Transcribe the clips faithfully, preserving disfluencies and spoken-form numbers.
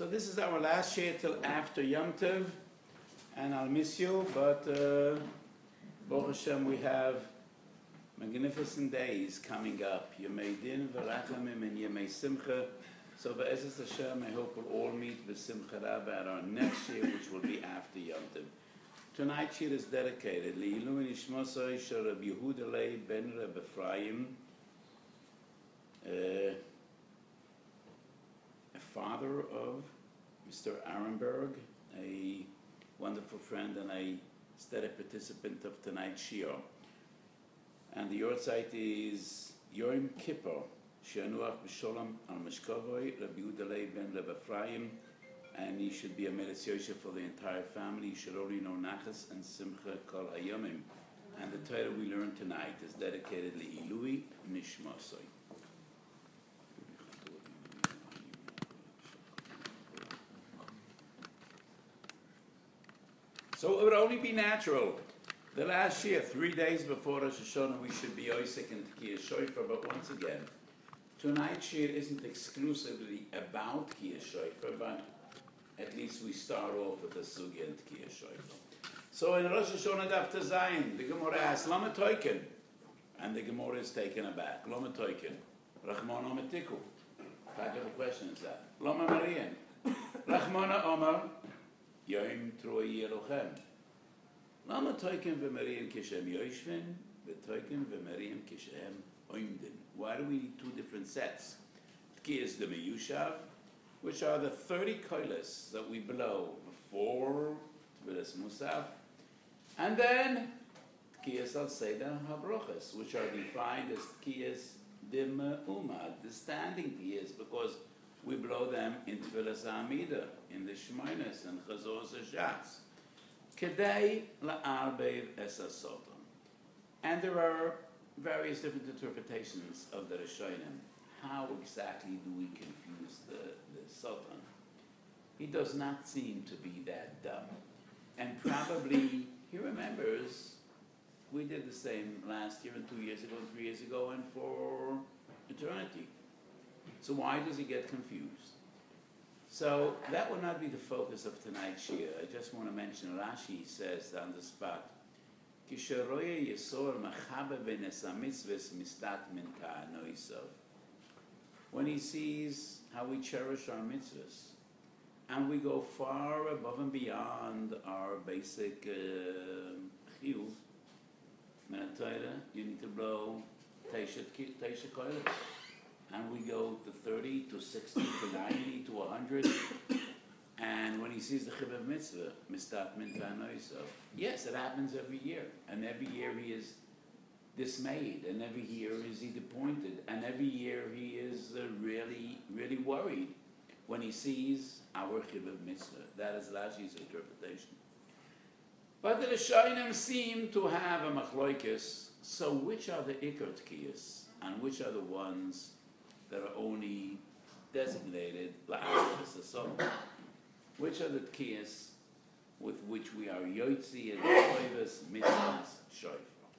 So this is our last year till after Yom Tov, and I'll miss you, but uh, Baruch Hashem, we have magnificent days coming up. Yemei Din, V'Rachamim, and Yemei Simcha. So Be'ezus Hashem, I hope we'll all meet with Simcha Rabba at our next year, which will be after Yom Tov. Tonight's year is dedicated Le'ilu Nishmosai Shel Rabbi Yehuda Leib ben Reb Ephraim, uh, a father of Mister Arenberg, a wonderful friend and a steady participant of tonight's shiur. And the yahrzeit is Yom Kippur, She'anuach B'Sholom Al Mishkovoi, Rabbi Yehuda Leib ben Reb Ephraim, and he should be a Meretz Yosef for the entire family. He should only know Nachas and Simcha Kol Hayomim. And the Torah we learned tonight is dedicated Le'ilui Nishmosoi. So it would only be natural. The last year, three days before Rosh Hashanah, we should be Oisek and Tekiyah Shofar, but once again, tonight's year isn't exclusively about Tekiyah Shofar, but at least we start off with the Sugya and Tekiyah Shofar. So in Rosh Hashanah Daf Tezayin, the Gemara asks, Lama Toiken? And the Gemara is taken aback. Lama Toiken? Rachmana Ometiku. What type of question is that? Lama Marian. Rachmana Omar. Yom Troi Yerochem. Lama Toiken v'Mariam Kishem Yoshvin, v'Toiken v'Mariam Kishem Oimdin. Why do we need two different sets? Tkiyas the Meyushav, which are the thirty koilas that we blow before Tvilas Musaf, and then Tkiyas al Seder HaBrochas, which are defined as Tkiyas Dim Umad, the standing Tkiyas, because we blow them in Tfilas Amida, in the Shemainas and Chazor Zashatz. Kedei la'arbev es ha-soton. And there are various different interpretations of the Rishonim. How exactly do we confuse the, the Soton? He does not seem to be that dumb. And probably he remembers we did the same last year and two years ago and three years ago and for eternity. So why does he get confused? So that will not be the focus of tonight's shiur. I just want to mention Rashi says on the spot, Kisharoye Yisor Machabe Benes HaMitzvahs Mistat Min Ka'anoisav. When he sees how we cherish our mitzvahs, and we go far above and beyond our basic chiyuv, uh, you need to blow Teisha Koilet. And we go to thirty, to sixty, to ninety, to one hundred. And when he sees the Chibav Mitzvah, Mistat Min Ta'anoisav, yes, it happens every year. And every year he is dismayed, and every year is he disappointed, and every year he is uh, really, really worried when he sees our Chibav Mitzvah. That is Rashi's interpretation. But the Rishonim seem to have a machloikis. So which are the Ikar Tkiyas, and which are the ones that are only designated la'avis hasoton? Which are the tkiyas with which we are yotzi and choivas mitzvahs shofar?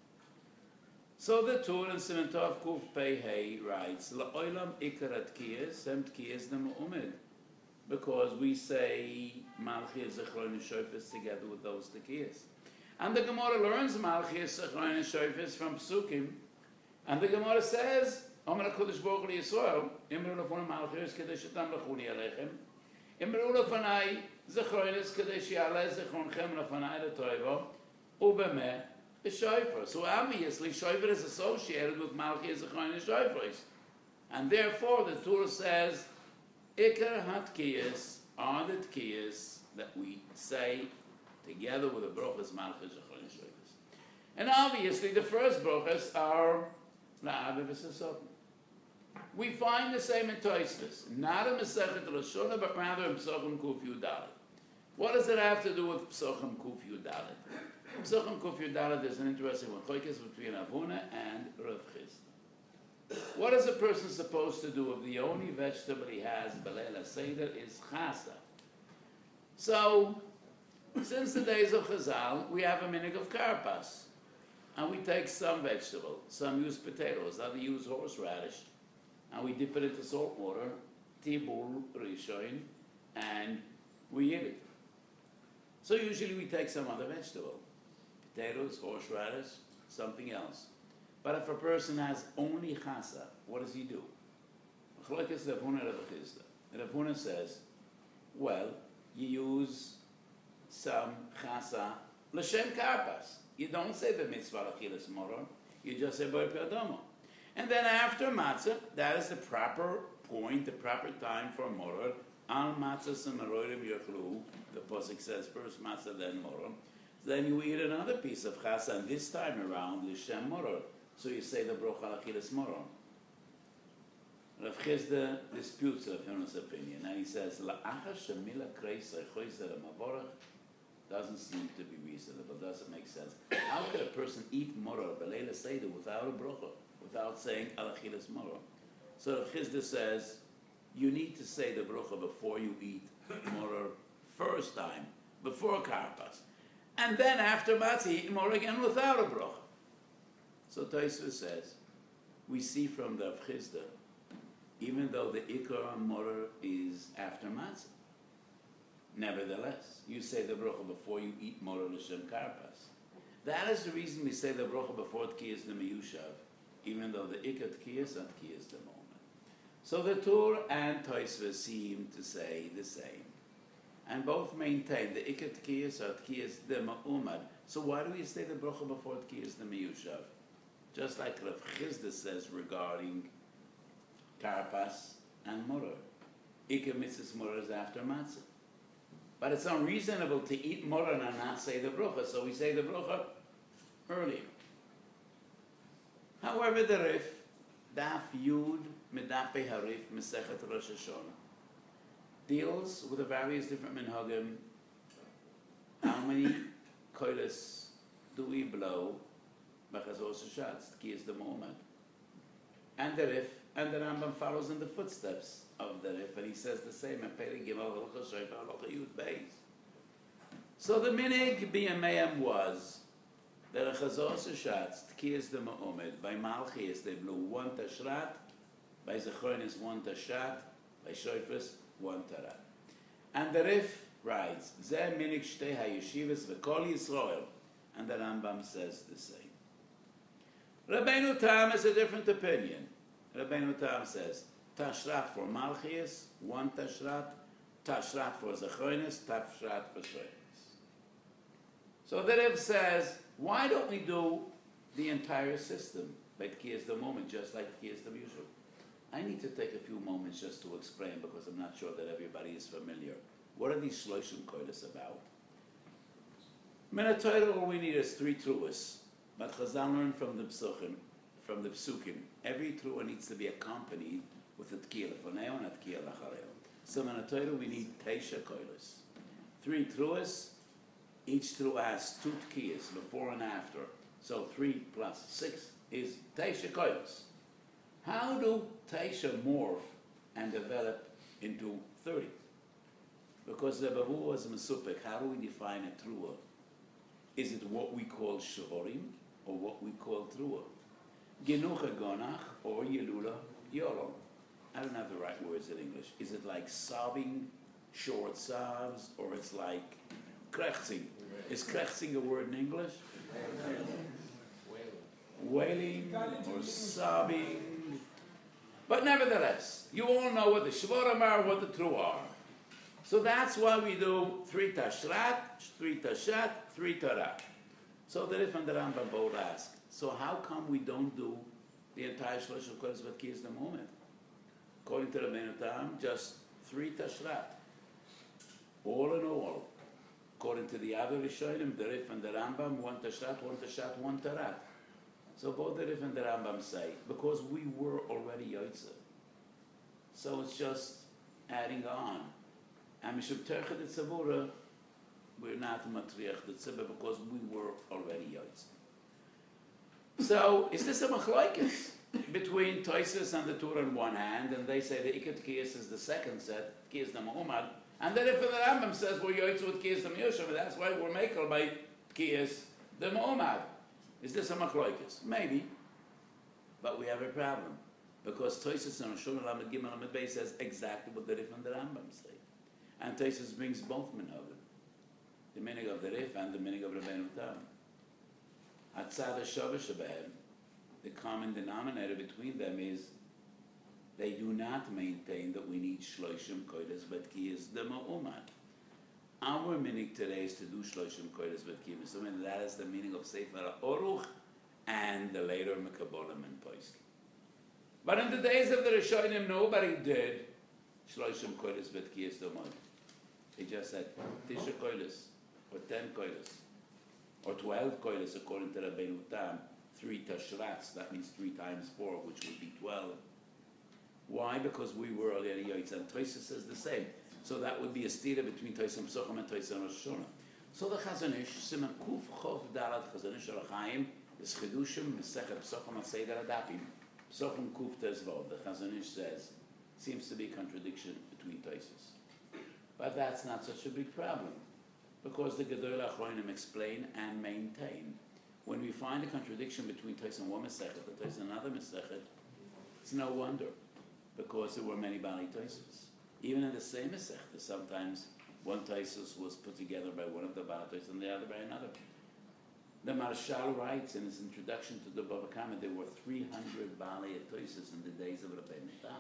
So the Torah in Siman Tov Kuf Pei Hey writes, la'olam ikar tkiyas hem tkiyas ne'mu'umid, because we say Malchi Zechron and Shofis together with those tkiyas. And the Gemara learns Malchi Zechron and Shofis from Psukim, and the Gemara says, Omer HaKadosh Baruch Hu Yisrael, Imru Lefon Malchus Kedei Shetam Lechuni Aleichem, Imru Lefonai Zechronis Kedei She'aleh Zechronchem Lefonai Letoivo, Ubemeh B'Shofar. So obviously, Shofar is associated with Malchi Zechronis Shofars. And therefore, the Torah says, Ikar HaTkiyas are the Tkiyas that we say together with the Brochas Malchi Zechronis Shofars. And obviously, the first Brochas are La'aviv Hasoton. We find the same in Tosfos, not in Masechet Rosh Hashanah, but rather in Psachim Kuf Yudalet. What does it have to do with Psachim Kuf Yudalet? Psachim Kuf Yudalet is an interesting one, choikes between Avuna and Rav Chisda. What is a person supposed to do if the only vegetable he has, B'leil HaSeder, is chasa? So, since the days of Chazal, we have a minig of karpas. And we take some vegetable, some use potatoes, others use horseradish, and we dip it into salt water, tibul rishoin, and we eat it. So usually we take some other vegetable, potatoes, horseradish, something else. But if a person has only chasa, what does he do? Rav Huna says, well, you use some chasa l'shem karpas. You don't say the mitzvah achilas moron, you just say boi perdomo. And then after matzah, that is the proper point, the proper time for moron. Al matzah semaroidim yochlu, the pasuk says first matzah, then moron. Then you eat another piece of chasa, and this time around l'shem moron. So you say the brocha al achilas moron. Rav Chisda disputes Rav Huna's opinion, and he says, La'achar shemila kreisei choizer mavorach doesn't seem to be reasonable, doesn't make sense. How could a person eat moror b'leila seder without a brocha, without saying al achilas moror? So Rav Chisda says, you need to say the brocha before you eat moror first time, before karpas. And then after matzah, eat moror again without a brocha. So Tosfos says, we see from the Rav Chisda, even though the ikar moror is after matzah, nevertheless, you say the brocha before you eat moror l'shem karpas. That is the reason we say the brocha before tkiyas the miyushav, even though the ikar tkiyas and tkiyas the moment. So the Tur and Tosfos seem to say the same, and both maintain the ikar tkiyas are tkiyas the ma'umad. So why do we say the brocha before tkiyas the miyushav? Just like Rav Chisda says regarding karpas and moror. Ikar mitzvahs moror is after matzah. But it's unreasonable to eat moror and not say the brocha, so we say the brocha earlier. However, the Rif, Daf Yud Medape Harif Mesechet Rosh Hashanah, deals with the various different minhagim. How many koilas do we blow? B'chazos Hashatz, Tkiyas the moment. And the Rif, and the Rambam follows in the footsteps of the Rif, and he says the same. So the minig b'yameim was that a chazos hashatz tkiyas the ma'omed by malchiyas they blew one tashrat, by zechronis one tashat, by shoifus one tarat. And the Rif writes zeh minig shtei hayeshivas v'kol Yisrael, and the Rambam says the same. Rabbeinu Tam has a different opinion. Rabbeinu Tam says, Tashrat for Malchias, one Tashrat, Tashrat for Zechonis, Tashrat for Shoinis. So the Rebbe says, why don't we do the entire system by Tkiyas the moment, just like Tkiyas the usual? I need to take a few moments just to explain, because I'm not sure that everybody is familiar. What are these Shloshim Koilas about? Minatayra, all we need is three truas. But Chazal learned from the Psukim, from the Psukim, every trua needs to be accompanied with a tkiyah lefoneo and a tkiyah lachareo. So in a Torah we need teisha koilos. Three truas, each trua has two tkiyahs, before and after. So three plus six is teisha koilos. How do teisha morph and develop into thirty? Because the Bavu was Mesupik, how do we define a trua? Is it what we call shvorim or what we call trua? Genucha gonach or yelula yolo. I don't have the right words in English. Is it like sobbing, short sobs, or it's like krechzing? Is krechzing a word in English? Wailing or sobbing. But nevertheless, you all know what the shvorim are, what the trua are. So that's why we do three tashrat, three tashat, three tarat. So the Rif and the Rambam both ask, so how come we don't do the entire Shlosh of Kodesh Vatkiyas the moment? According to the Rabbeinu Tam, just three tashrat. All in all, according to the other Rishonim, the Rif and the Rambam, one tashrat, one tashat, one tarat. So both the Rif and the Rambam say, because we were already Yotze. So it's just adding on. And Mishum Terchet et Tzavura, we're not Matriach the Tzibah because we were already Yotze. So, is this a machlokes between Tosfos and the Torah on one hand, and they say the Ikar Tkiyas is the second set, Tkiyas the Muhammad, and then if the Rambam says we're Yotze with Tkiyas the Miyushav, and that's why we're Mekel by Tkiyas the Muhammad. Is this a machlokes? Maybe, but we have a problem because Tosfos and Rosh Hashanah Lamed Gimel Lamed Beis says exactly what the Rif and the Rambam say. And Taisus brings both minhagim, the minhag of the Rif and the minhag of Rabbeinu Tam. Hatzad HaShavah Shebehem, the common denominator between them is they do not maintain that we need shloshim kodesh betkiyas the ma'uman. Our minhag today is to do shloshim kodesh betkiyas, and that is the meaning of Sefer HaOruch and the later Mekabolim and Poskim. But in the days of the Rishonim, nobody did shloshim kodesh betkiyas the ma'uman. They just said tisha kodesh or ten kodesh or twelve kodesh according to Rabbeinu Tam, three tashrats, that means three times four, which would be twelve. Why? Because we were already Yoitz, and Toysa says the same. So that would be a stira between Toysa Psochim and Toysa Rosh Hashanah. So the Chazon Ish, Siman Kuf Chov Dalat Chazon Ish Arachaim, is Chidushim Mesechet Psochim Al Seder Adapim. Psochim Kuf Tezvov, the Chazon Ish says, seems to be a contradiction between Toysas. But that's not such a big problem, because the Gedol Achronim explain and maintain. When we find a contradiction between Toysa and one Mesechet and Toysa and another Mesechet, it's no wonder, because there were many Bali Toysos. Even in the same Masechta, sometimes one Toysos was put together by one of the Bali Toysos and the other by another. The Marshal writes in his introduction to the Bava Kama, there were three hundred Bali Toysos in the days of Rabbeinu Tam.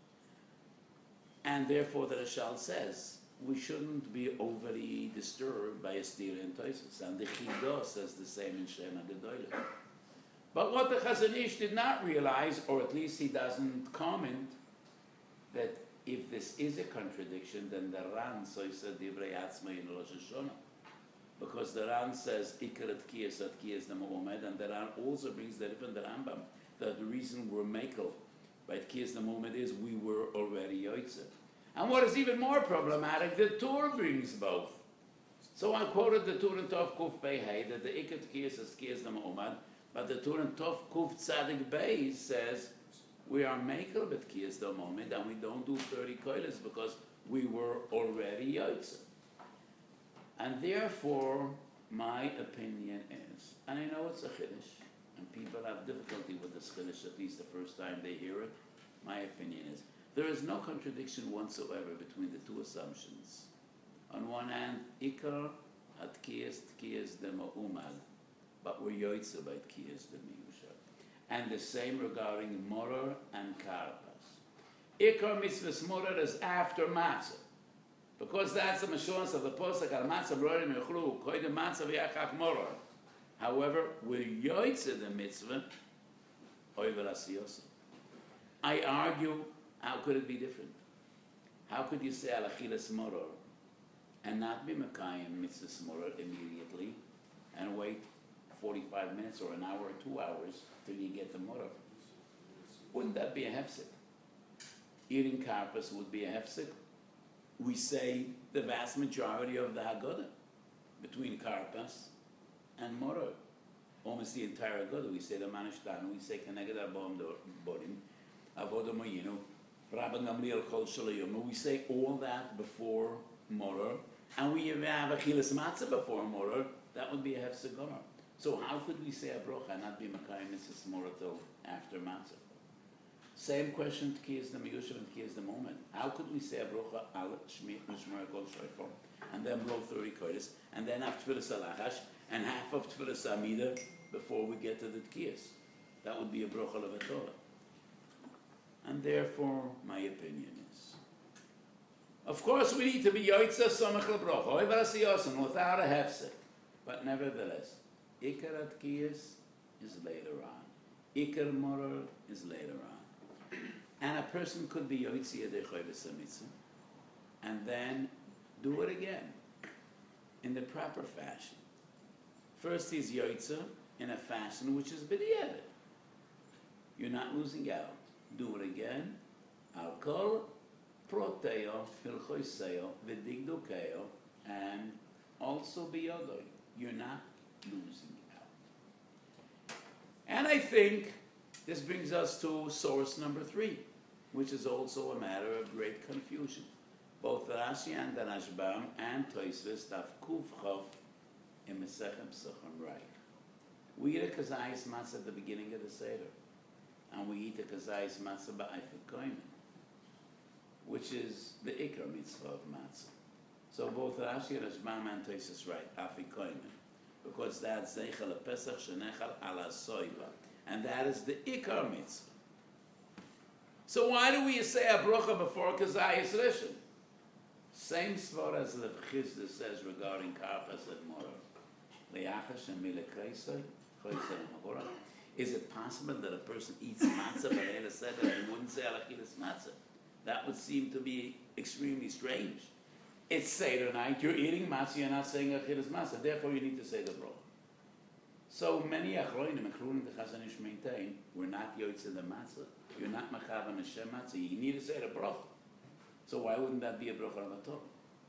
And therefore the Rashal says, we shouldn't be overly disturbed by a stira in Toysos. And the Chidah says the same in Shem HaGedolah. But what the Chazon Ish did not realize, or at least he doesn't comment, that if this is a contradiction, then the Ran soisa divrei atzmai in Rosh Hashanah, because the Ran says ikarat kiyas at kiyas the Muhammad, and the Ran also brings the different the Rambam that the reason we're mekel by kiyas the Muhammad is we were already yoitzer. And what is even more problematic, the Torah brings both. So I quoted the Torah in Tov Kuf Pei Hey that the ikarat kiyas is kiyas the Muhammad, but the Torah in Tov Kuf Tzadik Beis says we are makel bet kiyas the moment, and we don't do thirty koiles because we were already yotze. And therefore, my opinion is, and I know it's a chiddush, and people have difficulty with this chiddush at least the first time they hear it. My opinion is there is no contradiction whatsoever between the two assumptions. On one hand, ikar at kiyas kiyas the ma'umad, but we're yotze by kiyas the miyusha. And the same regarding Morer and Karpas. Ikar mitzvahs Morer is after Matzah, because that's the assurance of the Posek al Matzah Brorim Yechlu Koydem Matzah v'Yachach Morer. However, we're yoytze the mitzvah Oiver Asiyos. I argue, how could it be different? How could you say al Achilas Morer and not be Mekayim mitzvahs Morer immediately and wait forty-five minutes or an hour or two hours till you get the motor? Wouldn't that be a hefsek? Eating karpas would be a hefsek. We say the vast majority of the Haggadah between karpas and motor. Almost the entire Haggadah. We say the Manishtanu, we say Keneged Arba'am Borim, Avodah Moyinu, Rabban Gamliel Kol Shalayom. We say all that before motor, and we have Achilas Matzah before motor. That would be a hefsek gomer. So how could we say a brocha and not be Makayim Mitzvahs Morer till after Matzah? Same question to Kiyas the Miyushav and Kiyas the Moment. How could we say a brocha al Shmi Mishmar Kol Shayfom and then blow thirty kodesh and then have Tfilas Alachash and half of Tfilas Amida before we get to the Kiyas? That would be a brocha of a Torah. And therefore, my opinion is, of course, we need to be Yoitza Samach LeBrocha, Oivar Asiyosan, without a hefsek. But nevertheless, Ikar at Kiyas is later on. Ikar Morer is later on. And a person could be Yoitzi Yadei Choyves HaMitzvah and then do it again in the proper fashion. First he's Yoitza in a fashion which is B'di'evet. You're not losing out. Do it again. Al Kol Proteo, Hilchoiseo, V'digdukeo, and also B'yodoi. You're not losing out. And I think this brings us to source number three, which is also a matter of great confusion. Both Rashi and the Rashbam and Tosfos Daf Kuf Chav in Masechet Pesachim write, we eat a kazayis matzah at the beginning of the Seder, and we eat a kazayis matzah ba'ifet koimen, which is the ikar mitzvah of matzah. So both Rashi and Rashbam and Tosfos right, Afikomen, because that's Zeichel Pesach Shenechal Ala Soiva, and that is the Ikar Mitzvah. So why do we say a bracha before Kazayas Rishon? Same svara as the Chisda says regarding Karpas and Morah. Le'achas and Milekreisai, Kreisai and Morah. Is it possible that a person eats matzah but Ela said that he wouldn't say Alachilas matzah? That would seem to be extremely strange. It's Seder night, you're eating matzah, you're not saying Achilas matzah, therefore you need to say the bracha. So many Achroinim, including the Chazon Ish, maintain, we're not Yotze the matzah, you're not Machavan Hashem matzah, you need to say the bracha. So why wouldn't that be a bracha of Torah?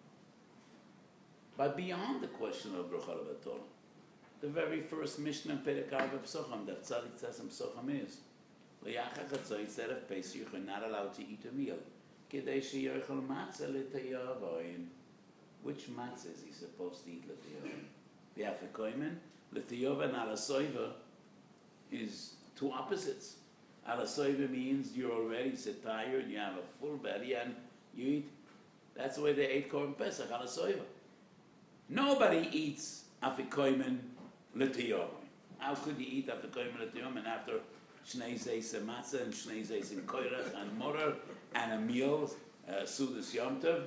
But beyond the question of bracha of Torah, the very first Mishnah in Perek Arba Psocham, that Tzadik says in Psocham is, L'yachach hatzoi, instead of Pesach, you're not allowed to eat a meal. Kedei she'yochel matzah l'tayavoin. Which matzah is he supposed to eat l'tayavoin? The Afikomen, l'tayavoin and alasoiva is two opposites. Alasoiva means you're already so tired, you have a full belly, and you eat. That's the way they ate Korban Pesach, alasoiva. Nobody eats Afikomen l'tayavoin. How could you eat Afikomen l'tayavoin and after Shnei Zeis Matzah and Shnei Zeis in Koirach and Morer and a meal, uh, Sudas Yom Tov?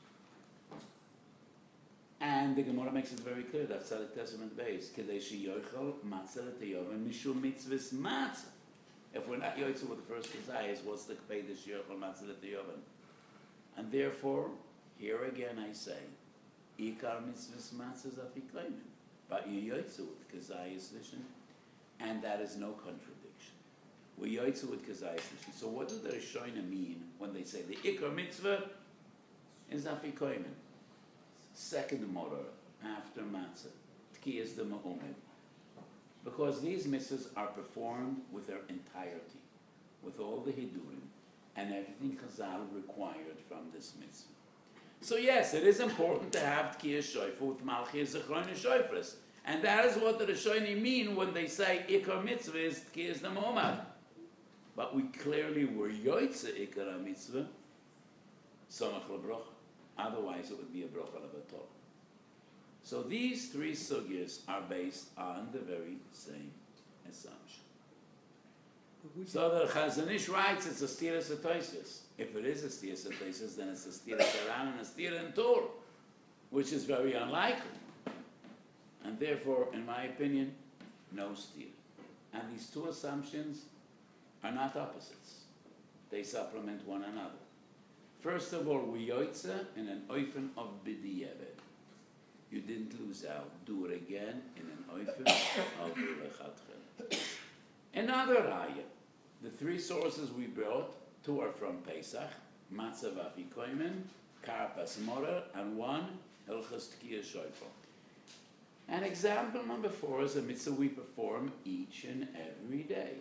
And the Gemara makes it very clear, that's Tzadik Testament base. Kedei sheyochel matzah l'tayovim mishum mitzvahs matzah. If we're not yoytzu with the first desires, what's the k'peidish yochel matzah l'tayovim? And therefore, here again I say, ikar mitzvahs matzah zafikoyim. But you yoytzu with kazayis lishon, and that is no contradiction. We yoytzu with kazayis lishon. So what do the Rishonim mean when they say the ikar mitzvah is afikoyim? Second motor after matzah, tki is the ma'omed. Because these mitzvahs are performed with their entirety, with all the hidurim, and everything Chazal required from this mitzvah. So yes, it is important to have tki shoifu with malchi zechron shoifres, and that is what the Rishonim mean when they say ikar mitzvah is tki is the ma'omed. But we clearly were yoytze ikar mitzvah, samach lebrocha. Otherwise, it would be a bracha of Torah. So these three sugyas are based on the very same assumption. So the Chazon Ish writes it's a stiras atoisis. If it is a stiras atoisis, then it's a stiras aran and a stiras in Torah, which is very unlikely. And therefore, in my opinion, no stira. And these two assumptions are not opposites. They supplement one another. First of all, we yoytze in an oifen of b'di'evet. You didn't lose out. Do it again in an oifen of lechatchel. Another raya. The three sources we brought, two are from Pesach, Matzah v'afikomen, Karpas Morer, and one, Hilchas Tkiya Shoifel. And example number four is a mitzvah we perform each and every day.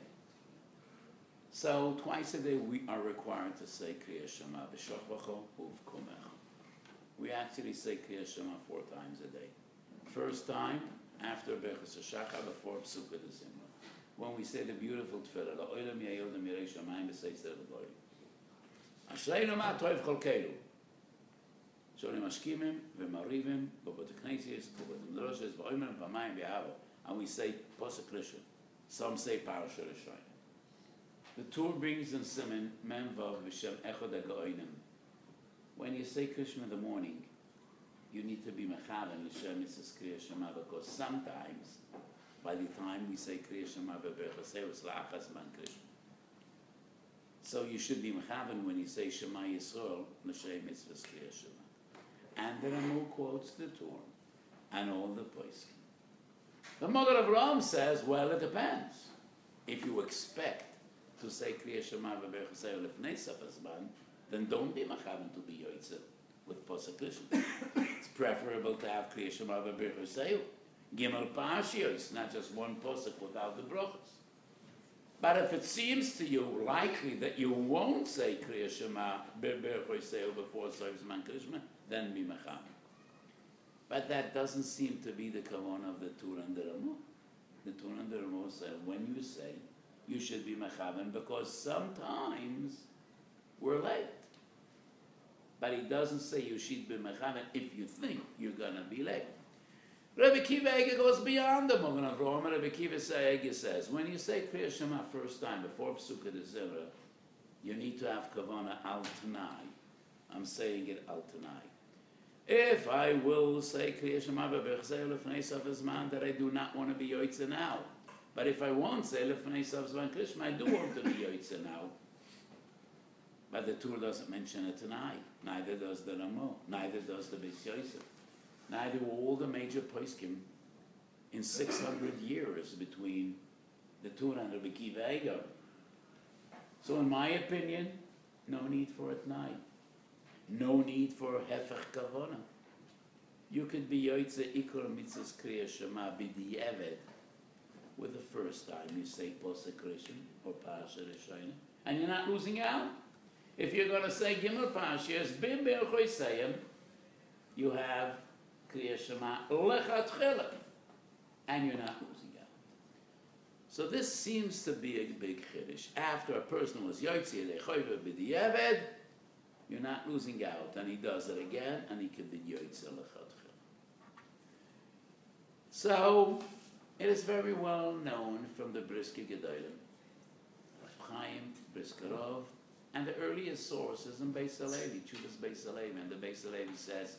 So twice a day we are required to say Kriya Shema b'shachvacho uv'kumecha. We actually say Kriya Shema four times a day. First time after Berchus HaShachar before Psukkah de Zimra. When we say the beautiful tefillah, La'olam Yayodam Yirei Shamayim b'Seitzer L'Goyim. Ashreinu ma toiv cholkelu. Shonim Ashkimim v'Marivim b'Bot HaKnesias b'Bot HaMdroshes v'Oimer v'Pamayim v'Ava. And we say Posuk Rishon. Some say Parashat Rishon. The Tur brings in Siman Menvav B'Shem Echad HaGoinim. When you say Krishna in the morning, you need to be mechaven l'Shem Mitzvahs Kriya Shema, because sometimes, by the time we say Kriya Shema b'Berchaseu L'Achas Man Krishna, so you should be mechaven when you say Shema Yisrael l'Shem Mitzvahs Kriya Shema. And the Rambam quotes the Tur and all the poskim. The Magen Avraham says, well, it depends. If you expect to say Kriya Shema v'Berchaseu l'Fnei Safas Zman, then don't be mechaven to be yoytze with Posuk Rishon. It's preferable to have Kriya Shema v'Berchaseu. Gimel Parshiyos, not just one Posuk without the brachos. But if it seems to you likely that you won't say Kriya Shema v'Berchaseu before Sof Zman Krishma, then be mechaven. But that doesn't seem to be the kavanah of the Tur and the Ramah. The Tur and the Ramah say when you say, you should be mechaven, because sometimes we're late. but he doesn't say you should be mechamed if you think you're gonna be late. Rabbi Kiva Eger goes beyond the Magen Avraham. Rabbi Kiva Eger says, when you say Kriya Shema first time before Psukkah de Zimra, you need to have Kavana al Tanai. I'm saying it al Tanai. If I will say Kriya Shema b'Bechzei Lefnei Sof Zman, that I do not want to be Yoitze now. But if I won't say Lefnei Sof Zman Kriya Shema, I do want to be Yoitze now. But the Tur doesn't mention it tonight. Neither does the Ramo. Neither does the Beis Yosef. Neither were all the major poskim in six hundred years between the Tur and Rabbi Kiva Eger. So in my opinion, no need for it tonight. No need for Hefech Kavona. You could be Yoitze Ikor Mitzvahs Kriya Shema B'di'eved with the first time you say Posek Rishon or Parashat Rishon, and you're not losing out. If you're going to say Gimel Parshas, Bim Be'echoy Seyem, you have Kriya Shema Lechatchila, and you're not losing out. So this seems to be a big chiddush. After a person was Yoitze Lechoyve B'di'eved, you're not losing out, and he does it again, and he could be Yoitze Lechatchila. So it is very well known from the Brisker Gedolim, Chaim, Briskerov, and the earliest sources in Beis Halevi, Chuvas Beis Halevi, and the Beis Halevi says,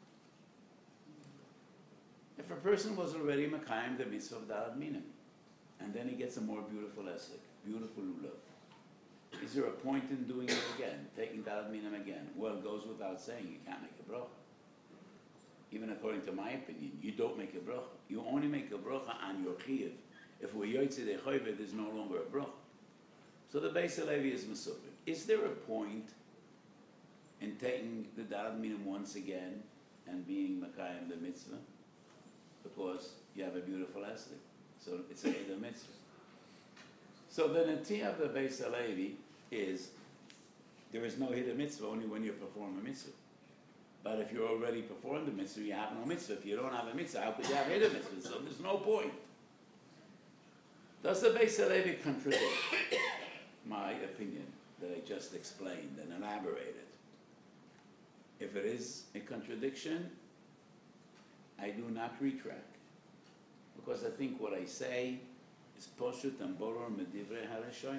if a person was already Makayim the mitzvah of Dalad Minim, and then he gets a more beautiful esek, beautiful lulav, is there a point in doing it again, taking Dalad Minim again? Well, it goes without saying, you can't make a bracha. Even according to my opinion, you don't make a bracha. You only make a bracha on your chiyuv. If we're Yoitze Dechoyve, there's no longer a bracha. So the Beis Halevi is Mesuvik. Is there a point in taking the Dalad Minim once again and being Makayim the mitzvah? Because you have a beautiful esek. So it's a Eder mitzvah. So the Natiyah of the Beis Halevi is there is no Eder mitzvah only when you perform a mitzvah. But if you already performed the mitzvah, you have no mitzvah. If you don't have a mitzvah, how could you have Eder mitzvah? So there's no point. Does the Beis Halevi contradict my opinion that I just explained and elaborated? If it is a contradiction, I do not retract, because I think what I say is poshut and boror medivrei harashonim.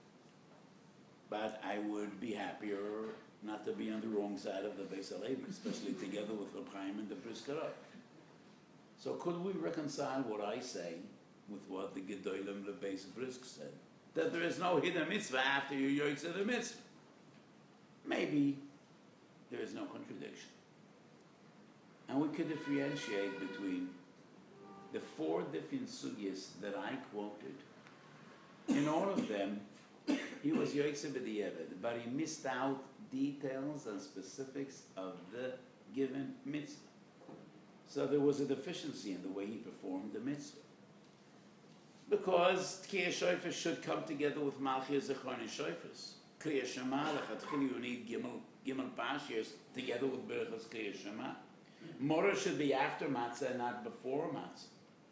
But I would be happier not to be on the wrong side of the Beis Halevi, especially together with Reb Chaim and the Briskerov. So could we reconcile what I say with what the Gedolim the Beis Brisk said? That there is no hidden mitzvah after you yoytze the mitzvah. Maybe there is no contradiction. And we could differentiate between the four different sugyas that I quoted. In all of them, he was yoytze b'di'eved, but he missed out details and specifics of the given mitzvah. So there was a deficiency in the way he performed the mitzvah. Because Tkiyah Shofar should come together with Malchia Zechron and Shofars. Kriya Shema, lechatchila you need Gimel, Gimel Pashiyos together with Berachos Kriya Shema. Morah should be after Matzah and not before Matzah.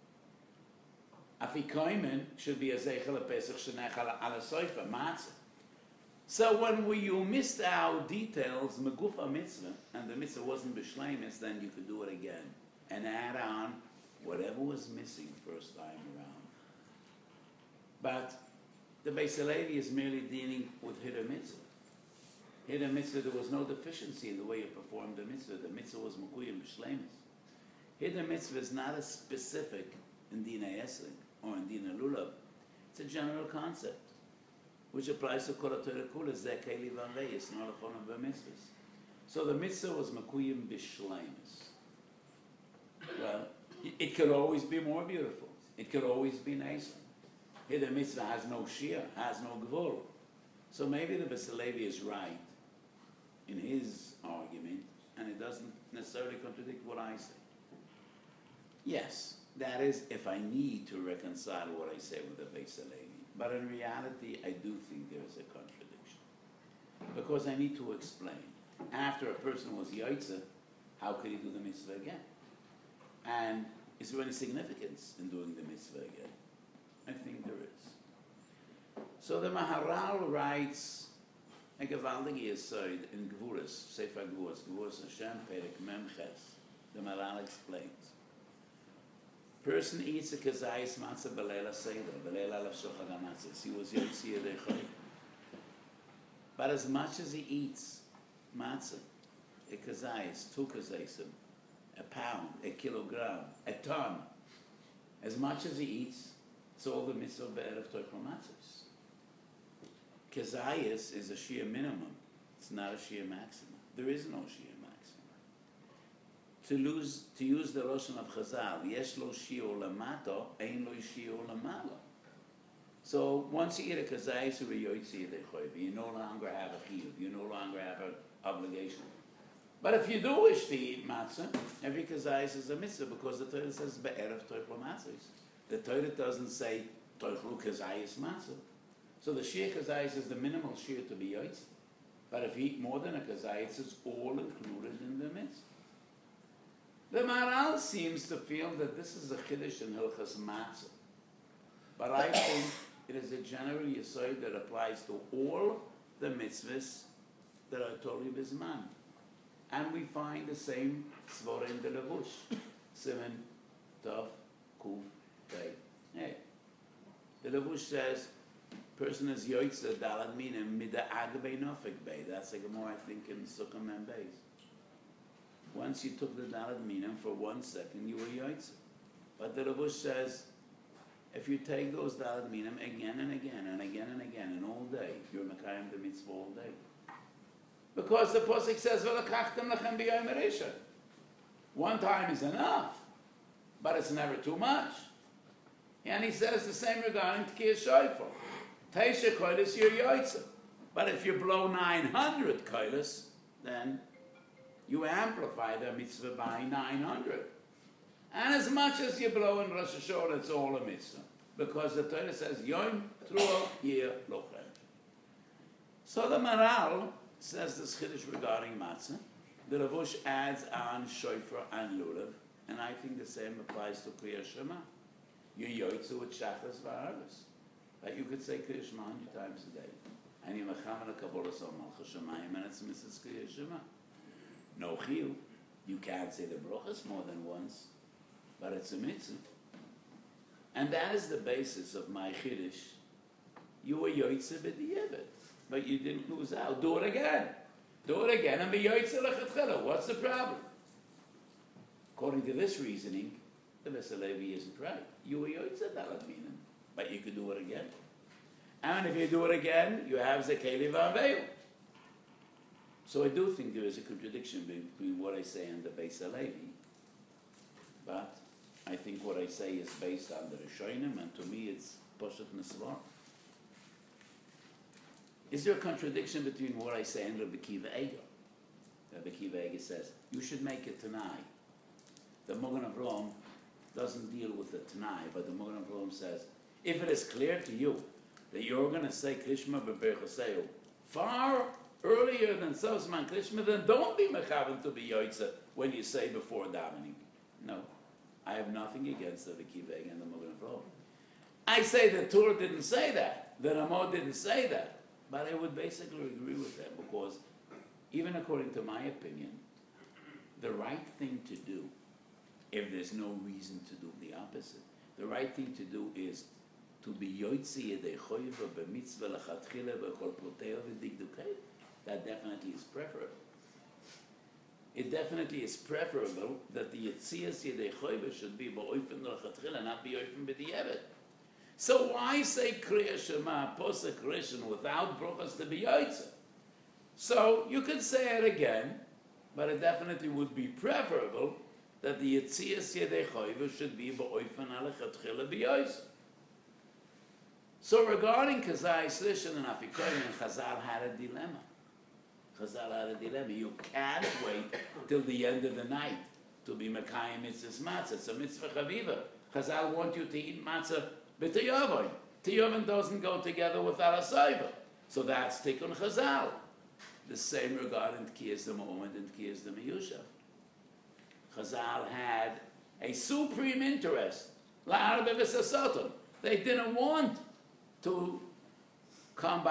Afikoimen should be a Zeichel Pesach Shenech ala Soifa, Matzah. So when we, you missed out details, Megufa Mitzvah, and the Mitzvah wasn't B'Shleimus, then you could do it again and add on whatever was missing first time around. But the Beis Halevi is merely dealing with Hiddur Mitzvah. Hiddur Mitzvah, there was no deficiency in the way you performed the Mitzvah. The Mitzvah was Mekuyim B'Shleimus. Hiddur Mitzvah is not as specific in Dinei Esek or in Dinei Lulav. It's a general concept, which applies to Kol HaTorah Kula, Zeh Keli V'Anvei, it's not a form of the mitzvahs. So the Mitzvah was Mekuyim B'Shleimus. Well, it could always be more beautiful. It could always be nicer. Here the mitzvah has no shir, has no gvul. So maybe the Beis Halevi is right in his argument, and it doesn't necessarily contradict what I say. Yes, that is if I need to reconcile what I say with the Beis Halevi. But in reality, I do think there is a contradiction. Because I need to explain. After a person was yoytze, how could he do the mitzvah again? And is there any significance in doing the mitzvah again? I think there is. So the Maharal writes a gewaltige Yesod in Gvuras, Sefer Gvuras, Gvuras Hashem, Perek Mem Ches. The Maral explains. Person eats a kazayis matzah b'leila seder, b'leila alav shochad hamatzah. He was Yotzi Yedei Choyv. But as much as he eats matzah, a kazayis, two kazayisim, a pound, a kilogram, a ton, as much as he eats, it's all the mitzvah be'erev toichel matzahs. Kazayis is a shia minimum. It's not a shia maximum. There is no shia maximum. To lose, to use the Lashon of Chazal, yesh lo shiur lamato, ein lo shiur lamala. So once you eat a kazayis or a yotzi yedei choyv, you no longer have a chiyuv, you no longer have an obligation. But if you do wish to eat matzah, every kazayis is a mitzvah because the Torah says be'erev toichel matzahs. The Torah doesn't say toichel kazayis matzah. So the shir kazayis is the minimal shir to be yotzi. But if you eat more than a kazayis, it's all included in the mitzvah. The Maral seems to feel that this is a chiddush in Hilchas Matzah. But I think it is a general yesod that applies to all the mitzvahs that are totally bisman. And we find the same svara in the Levush. Siman, Tov, Kuf, Pei. Hey. The Levush says, person is yoitza dalad minim mida agbe nofik bei. That's like more, I think, in Sukkah Mem Beis. Once you took the dalad minim for one second, you were yoitza. But the Levush says, if you take those dalad minim again and again and again and again and all day, you're mekayim the mitzvah all day. Because the Pasuk says, "V'lakachtem lechem b'yom rishon." One time is enough, but it's never too much. And he says the same regarding Tkiyah Shofar. Teisha koilis, you're yoitza. But if you blow nine hundred koilis, then you amplify the mitzvah by nine hundred. And as much as you blow in Rosh Hashanah, it's all a mitzvah. Because the Torah says, Yom Truah Yir Lochem. So the Maral says this chiddush regarding matzah. The Levush adds on shofar and lulav, and I think the same applies to Kriya Shema. You yoitzu with shachas v'arvis. But you could say Kriya Shema hundred times a day, and you mecham a kabbalah so malchus shemayim, and it's mitzvahs Kriya Shema. No chiyuv. You can't say the brachas more than once, but it's a mitzvah. And that is the basis of my chiddush. You were yoitze b'di'evet, but you didn't lose out. Do it again. Do it again and be yoitze lechatchila. What's the problem? According to this reasoning, the Beis Halevi isn't right. You were yoitze dalad minim, but you could do it again. And if you do it again, you have zekeli v'aveyu. So I do think there is a contradiction between what I say and the Beis Halevi, but I think what I say is based on the Rishonim, and to me it's Poshet Nesvar. Is there a contradiction between what I say and Rabbi Kiva Eiger? Rabbi Kiva Eiger says, you should make it Tanai. The Mogen Avraham doesn't deal with the Tanai, but the Mogen Avraham says, if it is clear to you that you're going to say Krishma B'Berchoseu far earlier than Sosman Krishma, then don't be mechavan to be yoitza when you say before davening. No, I have nothing against the Kiva Eiger and the Mogen Avraham. I say the Torah didn't say that, the Ramah didn't say that. But I would basically agree with that because even according to my opinion, the right thing to do, if there's no reason to do the opposite, the right thing to do is to be yoitzi yedei choyva b'mitzvah lechatchila b'kol proteo v'digdukei. That definitely is preferable. It definitely is preferable that the yetzias yedei choyva should be b'oifen lechatchila, not b'oifen b'di'evet. So why say Kriya Shema, Posek Rishon, without brachas to be yoitza? So you could say it again, but it definitely would be preferable that the Yetzias Yedei Choyva should be ba'oifen alechatchila b'yoitza. So regarding Kazayis Rishon and Afikoyim, Chazal had a dilemma. Chazal had a dilemma. You can't wait till the end of the night to be Mekayim Mitzvahs Matzah. It's a Mitzvah Chaviva. Chazal want you to eat matzah but Tiyovin. Tiyovin doesn't go together with Alasaiva. So that's Tikkun Chazal. The same regarding Tkiyas the Moment and Tkiyas the Miyushav. Chazal had a supreme interest. They didn't want to come by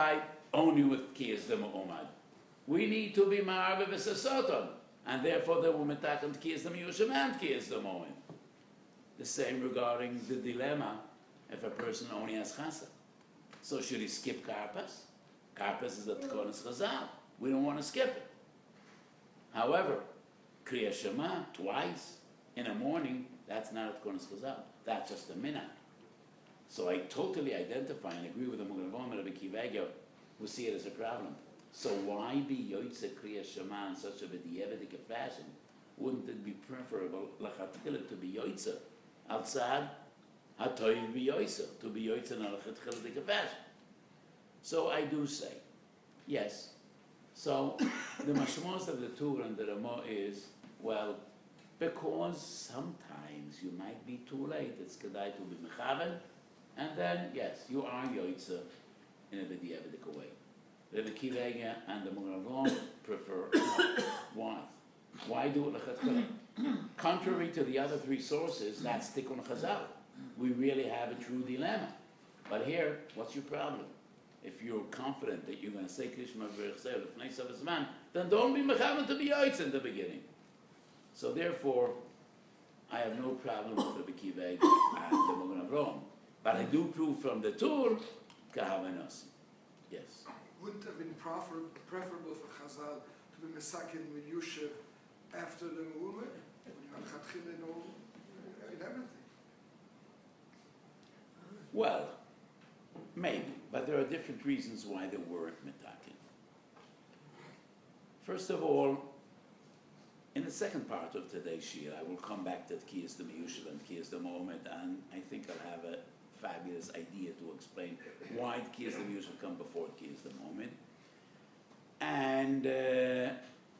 only with Tkiyas the Mu'umad. We need to be Ma'arve v'Sasoton, and therefore they were Metakan Tkiyas the Miyushim and Tkiyas the Mu'umad. The same regarding the dilemma if a person only has Chasa. So should he skip Karpas? Karpas is a Tkonis Chazal. We don't want to skip it. However, Kriya Shema twice in the morning, that's not a Tkonis Chazal. That's just a minhag. So I totally identify and agree with the Magen Avraham and Rabbi Akiva Eiger, who see it as a problem. So why be Yoitze Kriya Shema in such a b'di'evedik fashion? Wouldn't it be preferable lachatchila to be Yoitze outside hatoiv be Yoitze, to be Yoitze in a lachatchila fashion? So I do say, yes. So the mashmos of the Tur and the Ramah is, well, because sometimes you might be too late, it's kedai to be mechaven, and then, yes, you are Yoitze in a b'di'evedik way. Rabbi Akiva Eiger and the Magen Avraham prefer why? Why do it lechatchila? Contrary to the other three sources, that's Tikkun Chazal. We really have a true dilemma. But here, what's your problem? If you're confident that you're going to say Krishma V'Rechsei L'fnei Sof Zman, then don't be mechaven to be Yoitze in the beginning. So therefore, I have no problem with Rabbi Akiva Eiger and the Magen Avraham. But I do prove from the Tur, Kahavanasi. Yes. Wouldn't have been prefer preferable for Chazal to be Mesakin with Yushev after the Mu'umad? When you know in everything. Well, maybe, but there are different reasons why they weren't metakin. First of all, in the second part of today's shir, I will come back to Tkiyas the Miyushev and Tkiyas the Mu'umad, and I think I'll have a fabulous idea to explain why Tkiyas the Miyushev come before Tkiyas the Mu'umad. And uh,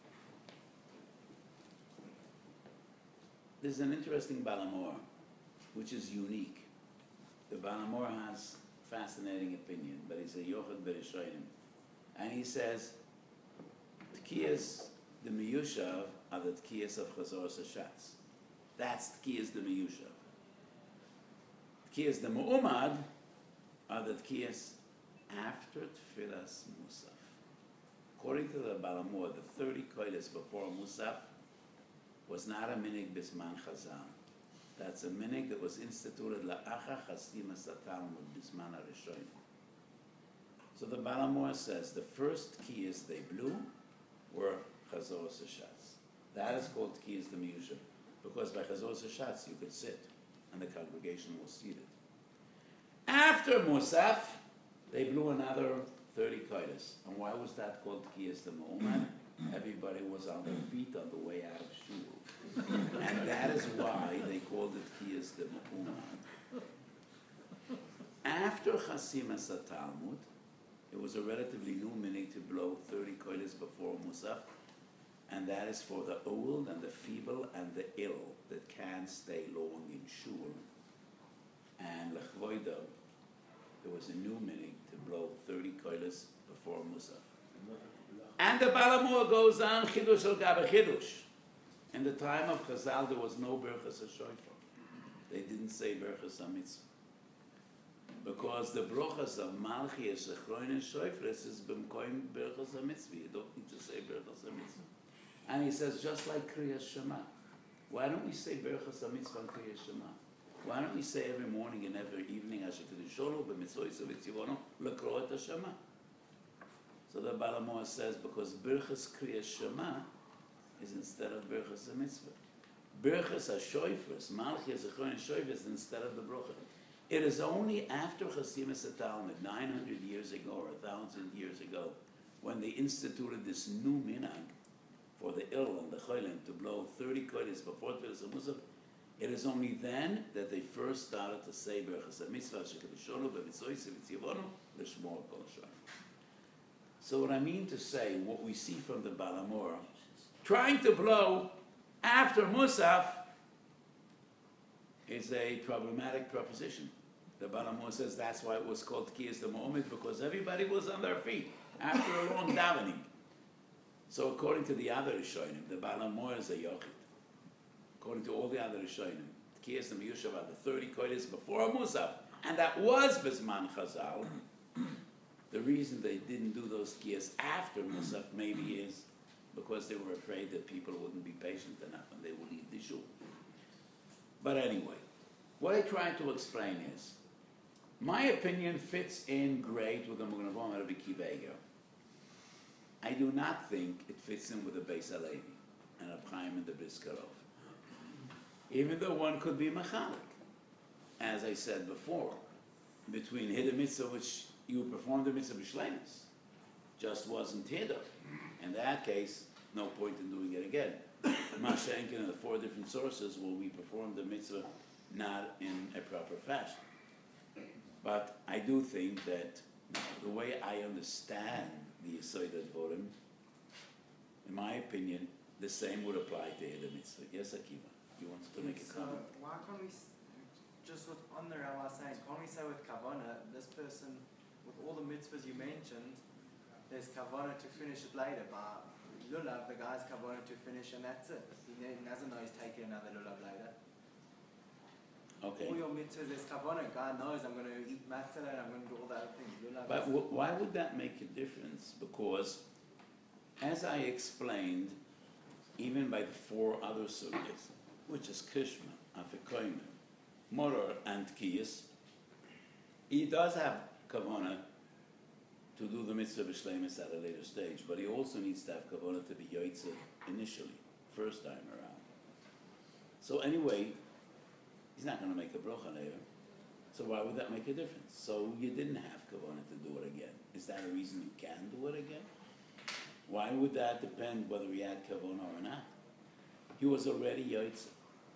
there's an interesting Balamor, which is unique. The Balamor has fascinating opinion, but he's a Yochad Berishonim. And he says, Tkiyas the Miyushev are the Tkiyas of Chazor Sashatz. That's Tkiyas the Miyushev. Tkiyas the Mu'umad are the Tkiyas after Tfilas Musaf. According to the Balamor, the thirty koiles before Musaf was not a minig bisman Chazal. That's a minig that was instituted la'acha chasimas hatalmud bisman harishonim. So the Balamor says the first Tkiyas they blew were Chazor Sashatz. That is called Tkiyas the Miyushev, because by Chazor Sashatz you could sit and the congregation was seated. After Musaf, they blew another thirty koiles. And why was that called Tkiyas the Mu'umad? Everybody was on their feet on the way out of shul. And that is why they called it Tkiyas the Mu'umad. After Chasimas HaTalmud, it was a relatively new minhag to blow thirty koiles before Musaf, and that is for the old and the feeble and the ill that can't stay long in shul. And Lechvoido, there was a new minhag to blow thirty koiles before Musaf. And the Balamor goes on, Chidush al Gabe Chidush. In the time of Chazal, there was no Berchas HaShoifar. They didn't say Berchas HaMitzvah. Because the Brochas of Malchi and Shechroin and Shoifres is B'mkoim Berchas HaMitzvah. You don't need to say Berchas HaMitzvah. And he says, just like Kriyas Shema. Why don't we say Berchas HaMitzvah and Kriyas Shema? Why don't we say every morning and every evening, Asher Kedushono, B'mitzvois V'tzivono, L'kro et HaShema? So the Balamor says, because Berchas Kriyas Shema is instead of Berchas HaMitzvah. Berchas HaShoifres, Malchi and Shechroin and Shoifres, instead of the Brocha. It is only after Chasimas HaTalmud, nine hundred years ago or one thousand years ago, when they instituted this new minhag for the ill and the cholim to blow thirty kodesh before Tfilas HaMusaf, it is only then that they first started to say Berchas HaMitzvah, Shekadushono, B'mitzois, V'tzivono, L'shmor Kol Shar. So what I mean to say, what we see from the Balamor, trying to blow after Musaf is a problematic proposition. The Balamor says that's why it was called Tkiyas the Mu'umad, because everybody was on their feet after a long davening. So according to the other Rishonim, the Balamor is a Yochid. According to all the other Rishonim, Tkiyas the Miyushev are the thirty kodesh before Musaf, and that was Bisman Chazal. The the reason they didn't do those tkiyas after Musaf maybe is because they were afraid that people wouldn't be patient enough and they would leave the shul. But anyway, what I try to explain is, my opinion fits in great with the Magen Avraham and Rabbi Akiva Eiger. I do not think it fits in with the Beis Halevi and Reb Chaim and the Briskerov. Even though one could be machalik, as I said before, between Hiddah Mitzvah, which you performed the Mitzvah B'Shleimus, just wasn't Hiddah. In that case, no point in doing it again. Mashenkin and the four different sources where we perform the Mitzvah not in a proper fashion. But I do think that the way I understand the Yesod Advarim, in my opinion, the same would apply to Hiddah Mitzvah. Yes, Akiva, you wanted to make a So comment? why can't we, s- just with, on the Rav was saying, can't we say with Kavanah, this person, with all the mitzvahs you mentioned, there's Kavanah to finish it later. By Lulav, the guy's Kavanah to finish and that's it. He ne- doesn't know he's taking another Lulav later. Okay. All your mitzvahs, there's Kavanah. Guy knows I'm going to eat matzah and I'm going to do all the other things. Lulav But is- w- why would that make a difference? Because, as I explained, even by the four other sugyas, which is Kishma, Afikoyim, Moror, and Kiyas, he does have kavanah to do the mitzvah b'shleimus at a later stage, but he also needs to have kavanah to be yotzeh initially, first time around. So anyway, he's not going to make a bracha later. So why would that make a difference? So you didn't have kavanah to do it again. Is that a reason you can do it again? Why would that depend whether he had kavanah or not? He was already yotzeh.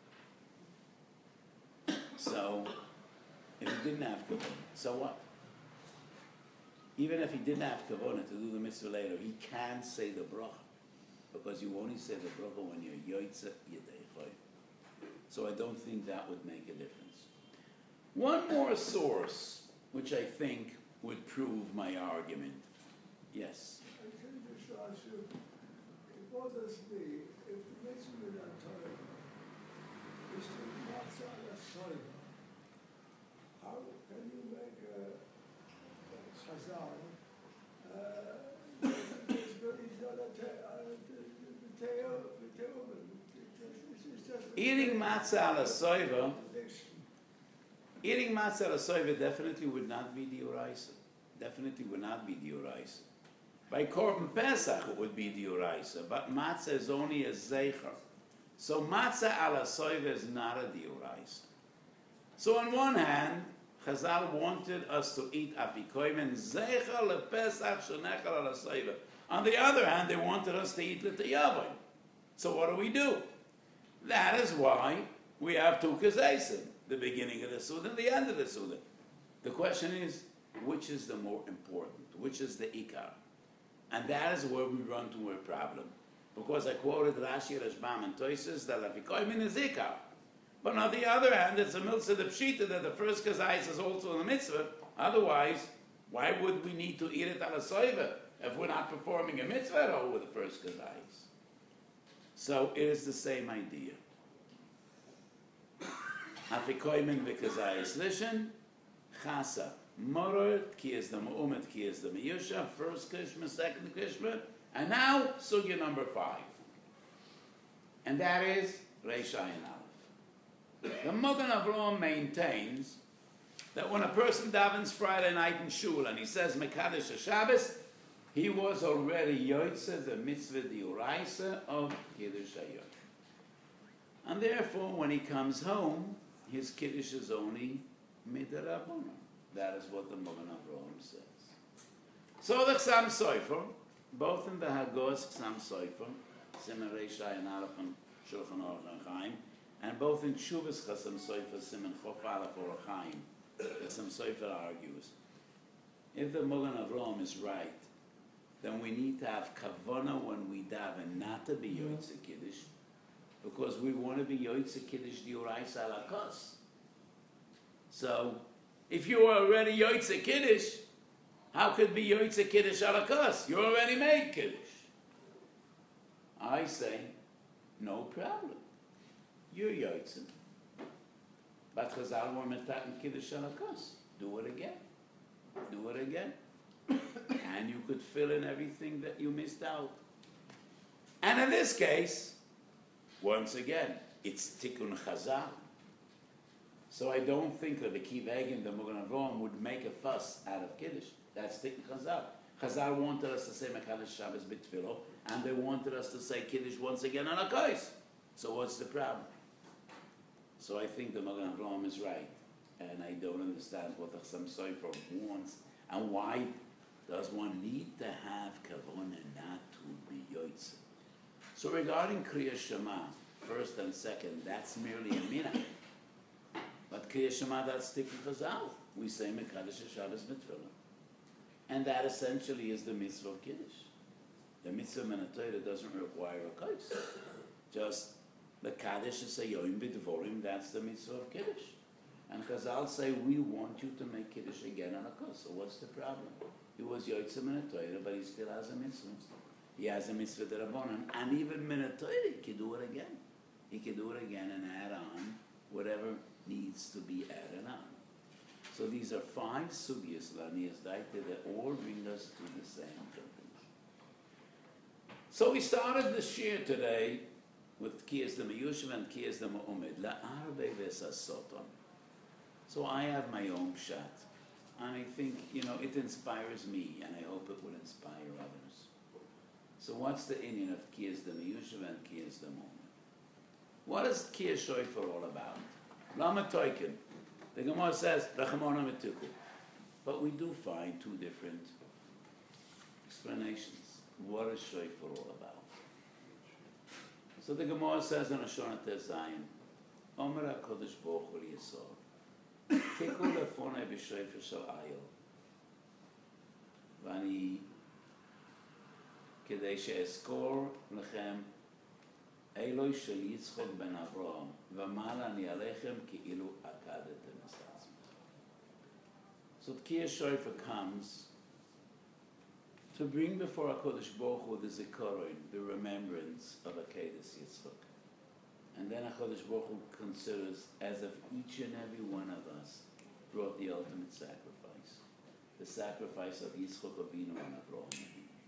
So, if he didn't have kavanah, so what? Even if he didn't have kavanah to do the mitzvah later, he can say the bracha, because you only say the bracha when you're yotzeh yedei choy. So I don't think that would make a difference. One more source, which I think would prove my argument. Yes. I can just ask you, it bothers me, if the mitzvah in that time is to matzah ala soiva, how can you make a chazal, uh, he's not a te, uh, the teo, the teomen, it's just. Eating matzah ala soiva, Contradiction. eating matzah ala soiva definitely would not be the uraisa. Definitely would not be the uraisa. By Korban Pesach it would be the uraisa, but matzah is only a zeicher. So matzah ala soiva is not a the uraisa. So on one hand, Chazal wanted us to eat afikoyim zeicher lepesach shenechal ala soiva. On the other hand, they wanted us to eat l'tiyavim. So what do we do? That is why we have two kazaisim, the beginning of the Suda and the end of the Suda. The question is, which is the more important? Which is the ikar? And that is where we run to a problem. Because I quoted Rashi, Rashbam, and Toises that afikoyim is ikar. But on the other hand, it's a milsa de pshita that the first kazais is also in the mitzvah. Otherwise, why would we need to eat it ala soiva if we're not performing a mitzvah at all with the first kazais? So it is the same idea. Afikoyim v'kazais lishin, chasa. Moror, ki is the mu'umet, ki is the miyusha, first kishma, second kishma, and now sugya number five. And that is Reish Ayin Aleph. The Magen Avraham maintains that when a person davens Friday night in shul and he says Mekadesh HaShabbos, he was already yotzeh the mitzvah diuraisa of Kiddush HaYom. And therefore, when he comes home, his Kiddush is only midrabanan. That is what the Magen Avraham says. So the Chsam Sofer, both in the Hagos Chsam Sofer, Siman Reish Ayin Aleph and Shulchan Aruch and Chaim, and both in Shuvas Chasam Sofer, Siman Chof Aleph or Chaim, Chasam Sofer argues, if the Magen Avraham is right, then we need to have kavanah when we daven, not to be yotzei kiddush, because we want to be yotzei kiddush diuraisa ala kos. So, if you are already yotzei kiddush, how could be yotzei kiddush ala kos? You already made kiddush. I say, no problem. You're yotzei. But Chazal were metaken kiddush ala kos. Do it again. Do it again. and you could fill in everything that you missed out. And in this case, once again, it's Tikkun Chazal. So I don't think that the Kivagin, the Magen Avraham, would make a fuss out of Kiddush. That's Tikkun Chazal. Chazal wanted us to say Mekadosh Shabbos B'Tfilo, and they wanted us to say Kiddush once again on a Kos. So what's the problem? So I think the Magen Avraham is right, and I don't understand what the Chassam Sofer wants, and why does one need to have Kavanah not to be Yotzei? So regarding Kriya Shema, first and second, that's merely a minhag. But Kriya Shema, that's Tikkun Chazal. We say Mekadosh Shabbos B'Tfilo. And that essentially is the mitzvah of Kiddush. The mitzvah in the Torah doesn't require a kos. Just the Kaddish is a Yom B'Dvorim, that's the mitzvah of Kiddush. And Chazal say, we want you to make Kiddush again on a kos. So what's the problem? He was Yotzei in the Torah, but he still has a mitzvah. He has a mitzvah d'Rabbanan, and even in the Torah, he can do it again. He can do it again and add on whatever needs to be added on. So these are five sugyas, Lanias Daite, that all bring us to the same conclusion. So we started the shir today with Kiyas the Meyushav and Kiyas the Mu'umid, La'arbe V'Sasoton. So I have my own pshat, and I think, you know, it inspires me, and I hope it will inspire others. So what's the inyan of Kiyas the Meyushav and Kiyas the Mu'umid? What is Kiyas Shoifer all about? Lama Toikin. The Gemara says, Rachamona Metuku. But we do find two different explanations. What is Shoifer all about? So the Gemara says in Ashon Tezayin, Omer HaKadosh Baruch Hu Yisor, Tiku lefonei b'Shoifer shel Ayil, Vani כדי שאזכור לכם אלוהי של יצחק בן אברהם, ומעלה אני עליכם כאילו עקדתם את עצמכם. So Kiyas Shoifer comes to bring before HaKadosh Baruch Hu the zikaron, the remembrance of Akedas Yitzchak. And then HaKadosh Baruch Hu considers as if each and every one of us brought the ultimate sacrifice, the sacrifice of Yitzchak Avinu and Avraham.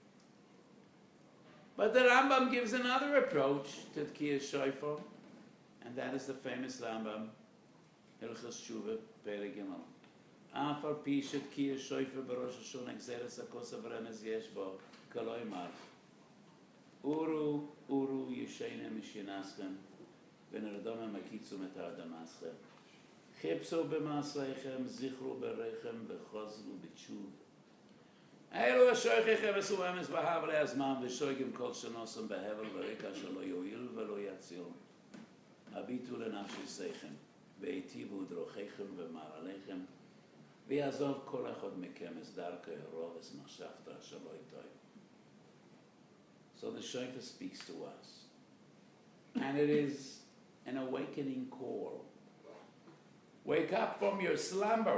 But the Rambam gives another approach to Kiyas Shoifer, and that is the famous Rambam, Hilchos Tshuva, Perek Gimel. אף על פי שתקיע שויפר בראש השונה גזירס הכוס הרמז יש בו, כלא יאמר. אורו, אורו ישנה משינסכם, ונרדום מקיצו מתרדמסכם. חיפשו במעשיכם, זכרו בריכם, וחוזרו בתשוב. אלו השויכיכם עשו אמס בהבל הזמן, ושויגים כל שנוסם בהבל וריקה שלא יועיל ולא יציל. הביטו לנפשיכם, והיטיבו דרכיכם ומעלליכם, ויעזוב כל אחד מכם את דרכי הרובס מחשבתא שלא יטעה. So the Shoifer speaks to us. And it is an awakening call. Wake up from your slumber.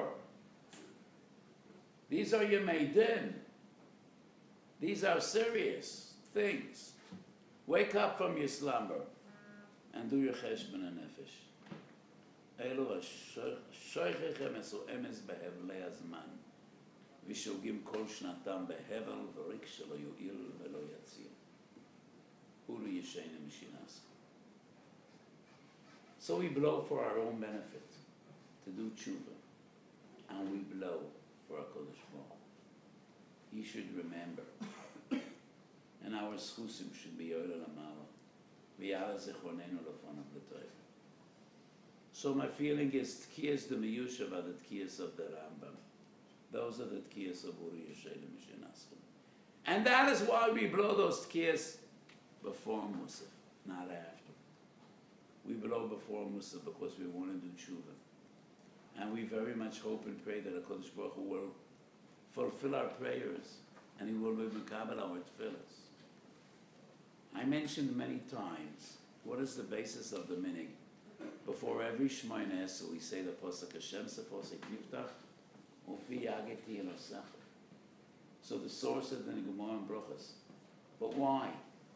These are your meidim. These are serious things. Wake up from your slumber and do your cheshbon nefesh. אלו השויכיכם עשו אמס בהבלי הזמן, ושוגים כל שנתם בהבל וריק שלא יועיל ולא יציל. ולו ישנה משינס. So we blow for our own benefit, to do tshuva, and we blow for HaKadosh Baruch Hu. He should remember, and our schusim should be yoyla lamala, v'yala zechonenu lefonav l'toiv. So my feeling is Tkiyas the Meyushav are the Tkiyas of the Rambam. Those are the Tkiyas of Uri Yeshayim Mishinaskim. And that is why we blow those Tkiyas before Musaf, not after. We blow before Musaf because we want to do tshuva. And we very much hope and pray that HaKadosh Baruch Hu will fulfill our prayers and He will be mekabel our tefillas. I mentioned many times, what is the basis of the minig? Before every Shmoyne Esrei, we say the Pasuk Hashem Sefosek Yiftach Ufi Yageti Elosecha. So the source of the Gemara and Bruchas. But why?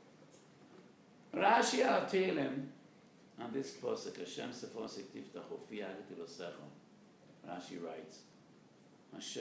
Rashi al Tehillim on this Pasuk Hashem Sefosek Yiftach Ufi Yageti Elosecha. Rashi writes, Hashem,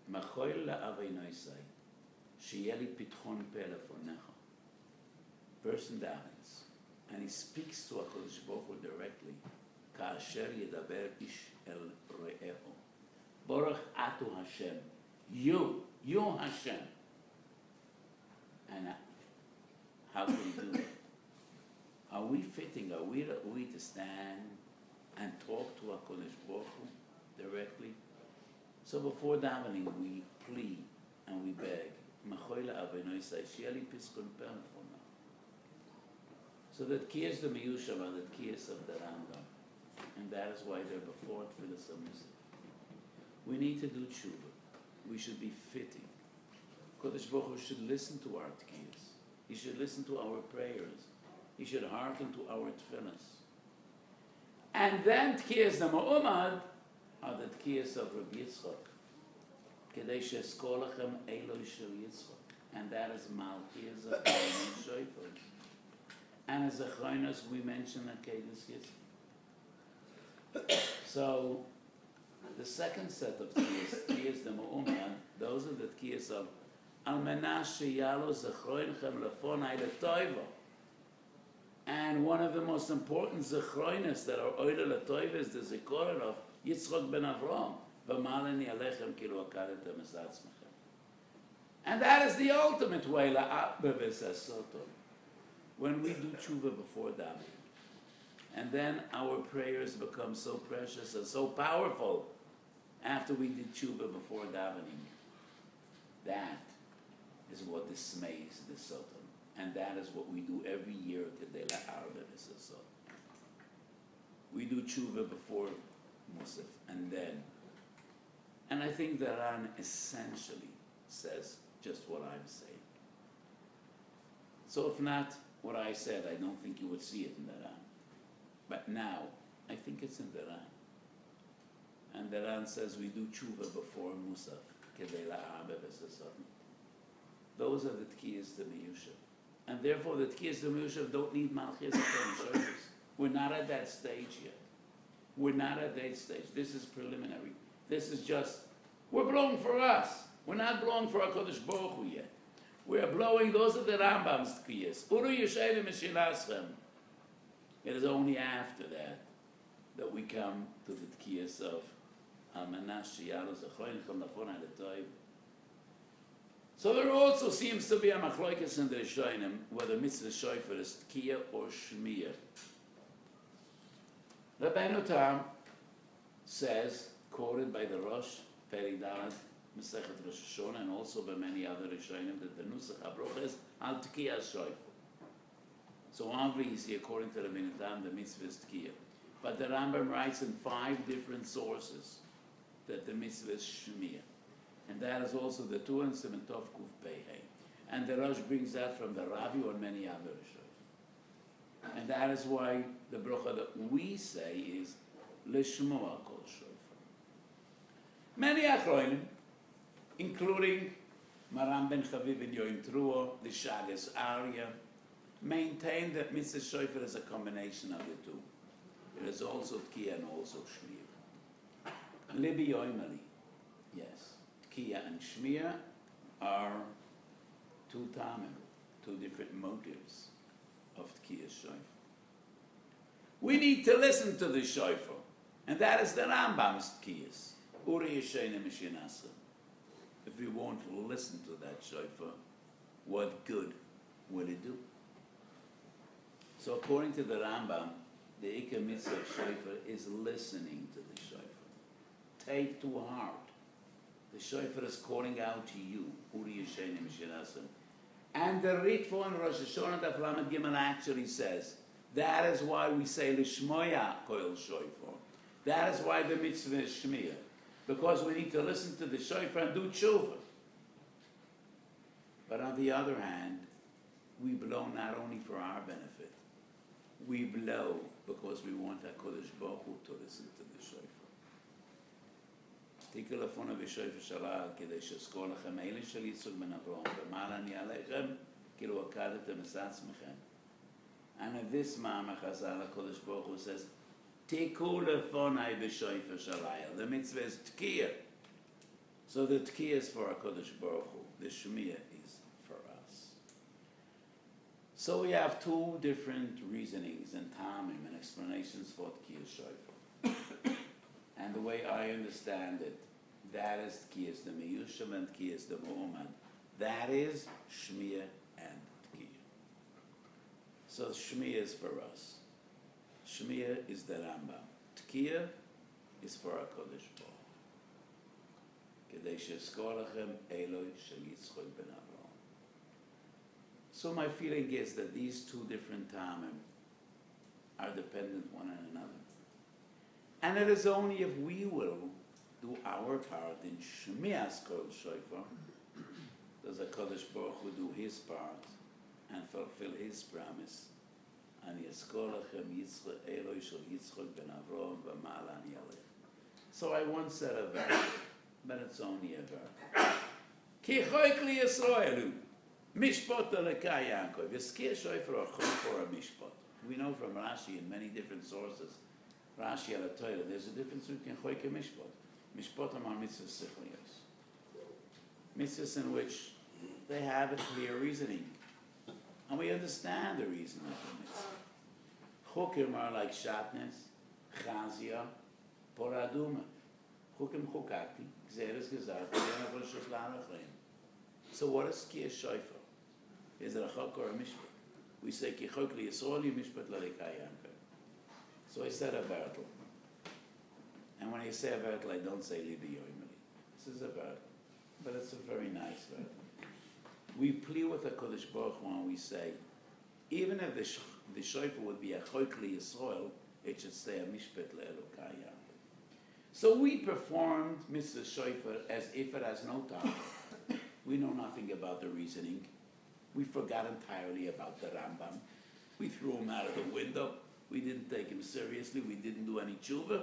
מחול לאבינו-ישראל, שיהיה לי פתחון פה לפניך. Person davens, and he speaks to HaKadosh Baruch Hu directly, כאשר ידבר איש אל רעהו. Baruch atu Hashem, you, you Hashem. And uh, how can we do that? Are we fitting, are we, are we to stand and talk to HaKadosh Baruch Hu directly? So before davening, we plead and we beg, Machoy la'avinu Yisai, shi'eh li piskun pe lefona. So that kiyas the miyushav are the kiyas of the Rambam. And that is why they're before Tfilas HaMusaf. We need to do tshuva. We should be fitting. Kodesh Baruch Hu should listen to our tkiyas. He should listen to our prayers. He should hearken to our tefillas. And then tkiyas the ma'umad are the tkiyas of Rabbi Yitzchak. Kedei she'eskol lachem Eloi shel Yitzchak. And that is Malchiyas of Eloi Shofar. And as Zechronos, we mentioned that Kedis Yitzchak. So, the second set of tkiyas, tkiyas the ma'umad, those are the tkiyas of Al menash sheyalo zechroinchem lefonai letoivo. And one of the most important zechroinas that are oile letoivo is the zikoron of Yitzchak ben Avram. V'maleni alechem kilu akadetem es atzmechem. And that is the ultimate way la'at bevesasoto. When we do tshuva before davening, and then our prayers become so precious and so powerful after we did tshuva before davening, that is what dismays the Satan. And that is what we do every year today. We do tshuva before Musaf, and then. And I think the Ran essentially says just what I'm saying. So if not what I said, I don't think you would see it in the Ran. But now, I think it's in the Ran. And the Ran says we do tshuva before Musaf. Those are the tkiyas to Miyushav. And therefore the tkiyas to Miyushav don't need Malchiyas HaKohen. We're not at that stage yet. We're not at that stage. This is preliminary. This is just, we're blowing for us. We're not blowing for HaKadosh Baruch Hu yet. We're blowing, those are the Rambam's tkiyas. Uru Yeshayim Meshilaschem. It is only after that that we come to the tkiyas of so there also seems to be a machloikas in the Rishonim whether mitzvah shofar is tkiya or shmiya. Rabbeinu Tam says, quoted by the Rosh, Peri Dalet, Masechet Rosh Hashanah, and also by many other Rishonim, that the Nusach HaBroch is al tkiya shofar. So obviously, according to Rabbeinu Tam, the mitzvah is tkiya. But the Rambam writes in five different sources that the mitzvah is shmiya. And that is also the two and Siman Tov Kuf Pei. And the Rosh brings that from the Ravi or many other Rishos. And that is why the bracha that we say is Lishmoa Kol Shofar. Many Achronim, including Maram Ben Chaviv and Yoim Truo, the Shagas Arya, maintain that mitzvah shofar is a combination of the two. It is also tkiya and also shmiya. Libi Yoimali, yes. Tkiya and shmiya are two tamim, two different motives of tkiya shofar. We need to listen to the shofar, and that is the Rambam's tkiyas. Uri Yeshayim Mishinasa. If we won't listen to that shofar, what good will it do? So according to the Rambam, the Ikar Mitzvah of Shofar is listening to the Shofar. Take to heart. The Shofar is calling out to you. Uri Yeshayim Mishinasa. And the Ritvo in Rosh Hashanah Daf Lamed Gimel actually says, that is why we say Lishmoya Koil Shofar. That is why the mitzvah is Shmiya. Because we need to listen to the Shofar and do tshuva. But on the other hand, we blow not only for our benefit, we blow because we want HaKadosh Baruch Hu to listen to the shofar. תיקו לפונה בשופר שלה כדי שאזכור לכם אלה של יצחק בן אברהם ומעלה אני עליכם כאילו עקדתם את עצמכם. And in this Ma'amar Chazal, HaKadosh Baruch Hu says, תיקו לפונה בשופר שלה. The mitzvah is תקיע. So the Tkiya is for HaKadosh Baruch Hu. The Shemiah is for us. So we have two different reasonings and tamim and explanations for Tkiya Shofar. And the way I understand it, that is Tkiyas the Meyusham and Tkiyas the Mu'umad. That is Shemiah and Tkiya. So Shemiah is for us. Shemiah is the Rambam. Tkiya is for HaKadosh Baruch Hu. Kedei she'ezkor lachem Eloi shel Yitzchok ben Avraham. So my feeling is that these two different tamim are dependent one on another. And it is only if we will do our part in Shemias Kol Shofar, does HaKadosh Baruch Hu do his part and fulfill his promise. And Yezkor lachem Yitzchok Eloi shel Yitzchok ben Avraham v'ma'al ani alech. So I once said a verse, but it's only a verse. Ki choik li Yisraelu, mishpot lekai Yaakov. Yezkir Shofar are chok for a mishpot. We know from Rashi in many different sources, Rashi al Torah, there's a difference between choik and mishpot. Mishpot are mitzvahs sichliyos. Mitzvahs in which they have a clear reasoning. And we understand the reason of the mitzvah. Chukim are like shatnes, chazia, poraduma. Chukim chukakti, gzeres gezart, v'yena v'rishus la'arachleim. So what is Tkiya Shofar? Is it a chok or a mishpat? We say ki chok li Yisrael mishpat l'lekai Yaakov. So I said a vertel. And when I say a vertel, I don't say libi yoimeli. This is a vertel. But it's a very nice vertel. We plea with the Kodesh Baruch Hu when we say, even if the, sh- the shofar would be a chok li Yisrael, it should say a mishpat le'elokai Yaakov. So we performed Mitzvah Shofar as if it has no time. We know nothing about the reasoning. We forgot entirely about the Rambam. We threw him out of the window. We didn't take him seriously. We didn't do any tshuva.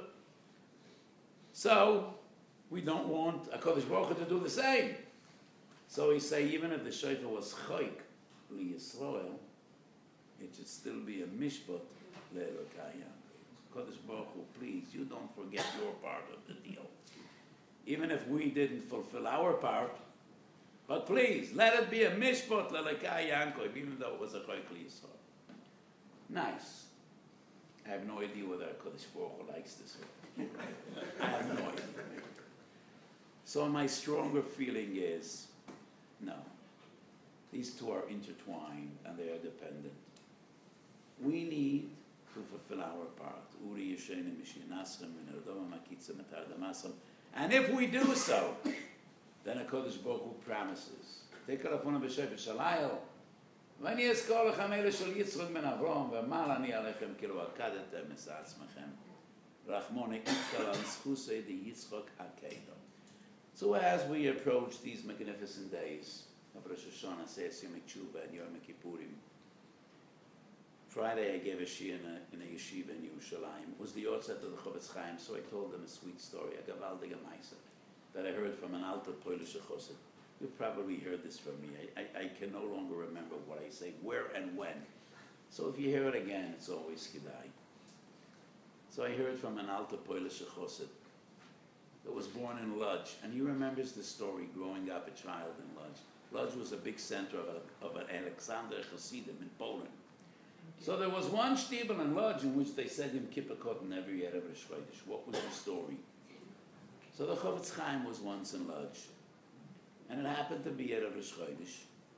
So we don't want HaKadosh Baruch Hu to do the same. So we say even if the shofar was choik li Yisrael, it should still be a mishpat le'elokai Yaakov. HaKadosh Baruch Hu, please, you don't forget your part of the deal. Even if we didn't fulfill our part, but please, let it be a mishpat le'elokai Yaakov, even though it was a choik li Yisrael. Nice. I have no idea whether HaKadosh Baruch Hu likes this one. I have no idea. So my stronger feeling is, no. These two are intertwined and they are dependent. We need to fulfill our part. Uri Yeshene Mishinaschem Minerdoma Makitza Metardamasam. And if we do so, then HaKadosh Baruch Hu promises. Take a phone of B'Shefer Shalayel. ואני אזכור לכם אלה של יצחק בן אברהם, ואמר אני עליכם כאילו עקדתם את עצמכם. רחמוני איתכם על זכוסי די יצחק הקדום. So as we approach these magnificent days of Rosh Hashanah, Seis Yom Tshuva, and Yom Kippurim, Friday I gave a shiur in a, in a yeshiva in Yerushalayim. It was the Yotzat of the Chofetz Chaim, so I told them a sweet story, a gavaldige maisa, that I heard from an alter Polish chassid. You probably heard this from me. I, I, I can no longer remember what I say, where and when. So if you hear it again, it's always kedai. So I heard from an alter Polish chassid that was born in Lodz, and he remembers the story growing up a child in Lodz. Lodz was a big center of, a, of an Alexander Hasidim in Poland. So there was one shtibel in Lodz in which they said Yom Kippur Kotten every year of Rosh Chodesh. What was the story? So the Chofetz Chaim was once in Lodz, and it happened to be Erev Rosh Chodesh.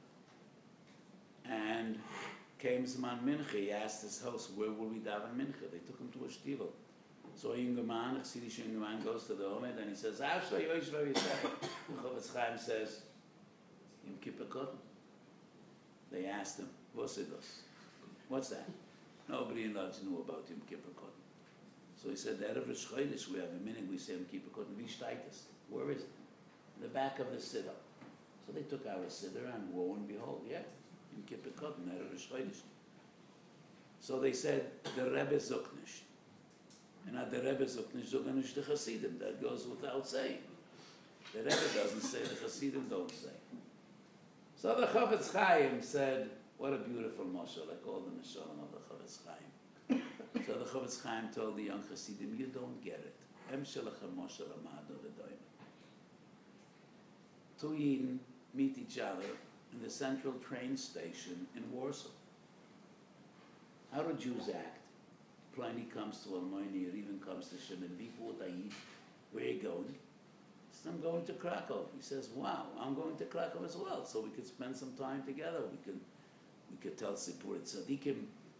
And came Zman Mincha, he asked his host, where will we daven Mincha? They took him to a shtivel. So a younger man, a Chassidish younger man, goes to the Omed and he says, Ashla Yoish Vayisech. The Chofetz Chaim says, Yom Kippur Kotten. They asked him, what's it? What's that? Nobody in Lodz knew about Yom Kippur Kotten. So he said, Erev Rosh Chodesh, we have a minute, we say Yom Kippur Kotten, Vishtaitis. Where is it? In the back of the Siddur. So they took our Siddur and woe and behold, yeah, Yom Kippur Kotten, Erev Rosh Chodesh. So they said, the Rebbe Zuknish. And at the Rebbe Zuknish, Zuknish the Hasidim, that goes without saying. The Rebbe doesn't say, the Hasidim don't say. So the Chofetz Chaim said, what a beautiful mashal, like all the mashalim of the Chofetz Chaim. So the Chofetz Chaim told the young Hasidim, you don't get it. Em shelachem mashal amado v'doim. two Yidden meet each other in the central train station in Warsaw. How do Jews act? Pliny comes to Almoini, or even comes to Shimon, where are you going? He says, I'm going to Krakow. He says, wow, I'm going to Krakow as well, so we could spend some time together. We could, we could tell Sipur Tzadikim.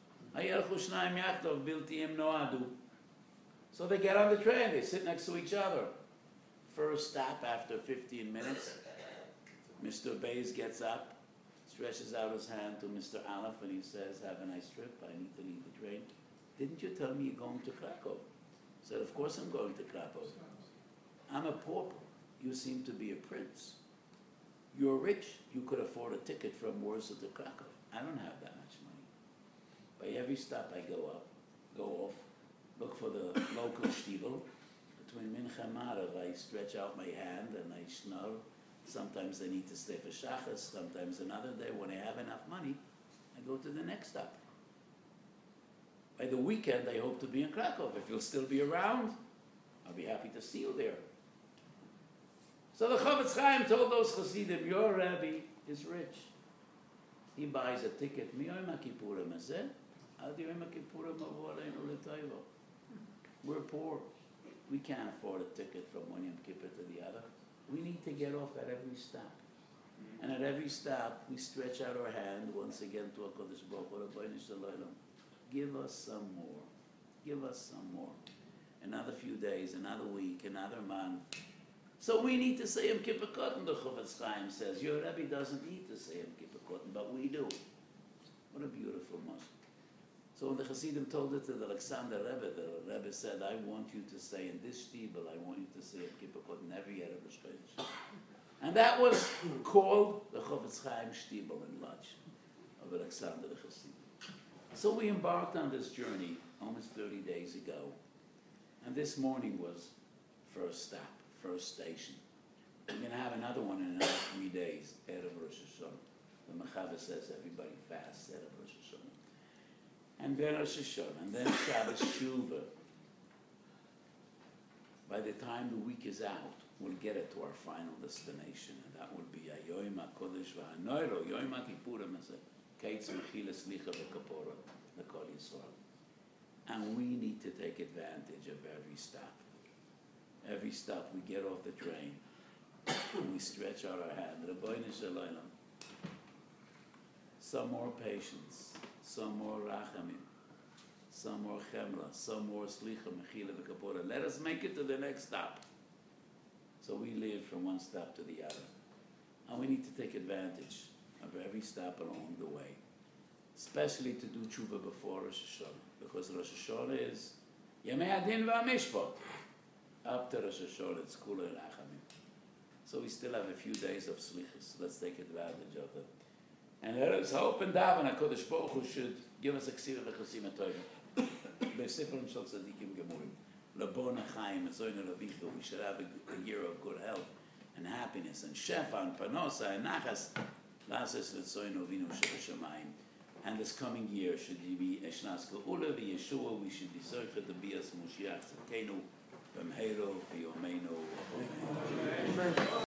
So they get on the train, they sit next to each other. First stop after fifteen minutes, Mister Bays gets up, stretches out his hand to Mister Aleph, and he says, have a nice trip, I need to leave the train. Didn't you tell me you're going to Krakow? He said, of course I'm going to Krakow. I'm a pauper. You seem to be a prince. You're rich. You could afford a ticket from Warsaw to Krakow. I don't have that much money. By every stop I go up, go off, look for the local shtibel. Between Mincha and Marav, I stretch out my hand and I schnur. Sometimes I need to stay for Shachas, sometimes another day. When I have enough money, I go to the next stop. By the weekend, I hope to be in Krakow. If you'll still be around, I'll be happy to see you there. So the Chofetz Chaim told those Chassidim, your Rebbe is rich. He buys a ticket. Mi Yom HaKippurim hazeh, ad Yom HaKippurim havo aleinu l'toivo. We're poor. We can't afford a ticket from one Yom Kippur to the other. We need to get off at every stop. And at every stop, we stretch out our hand once again to HaKadosh Baruch Hu, Rabbeinu Shalom. Give us some more. Give us some more. Another few days, another week, another month. So we need to say Yom Kippur Kotten, the Chofetz Chaim says. Your Rebbe doesn't need to say Yom Kippur Kotten, but we do. What a beautiful mosque. So when the Hasidim told it to the Alexander Rebbe, the Rebbe said, I want you to say in this shtibel, I want you to say Yom Kippur Kotten every year of Rosh Chodesh. And that was called the Chofetz Chaim shtibel in Lodz of Alexander the Hasidim. So we embarked on this journey almost thirty days ago. And this morning was first stop, first station. We're going to have another one in another three days, Erev Rosh Hashanah. The Mechaber says everybody fasts Erev Rosh Hashanah. And then Rosh Hashanah, and then Shabbos Shuvah. By the time the week is out, we'll get it to our final destination, and that would be Yom HaKodesh V'Hanoiro, Yom HaKippurim hazeh. Kates Mechila Slicha V'Kapora, the Kol Yisrael. And we need to take advantage of every stop. Every stop we get off the train, and we stretch out our hand. Rabbeinu Shalom. Some more patience, some more rachamim, some more chemla, some more slicha, mechila, v'kapora. Let us make it to the next stop. So we live from one stop to the other. And we need to take advantage of every stop along the way, especially to do tshuva before Rosh Hashanah, because Rosh Hashanah is Yemei Adin v'Hamishpat. Up to Rosh Hashanah, it's Kula Rachamim. So we still have a few days of slichas. Let's take advantage of it. And let us hope and daven HaKadosh Baruch Hu should give us a ksira v'chasim atoyim. Be'sifrim shel tzadikim gemurim. Labon HaChaim, Zoyin Ravichu. We should have a, a year of good health and happiness and shefa and panosa and nachas. And this coming year should be Eshnas Geula v'Yeshua. We should be Zocher the Bias Moshiach Tzidkenu B'mheiro v'Yomeinu.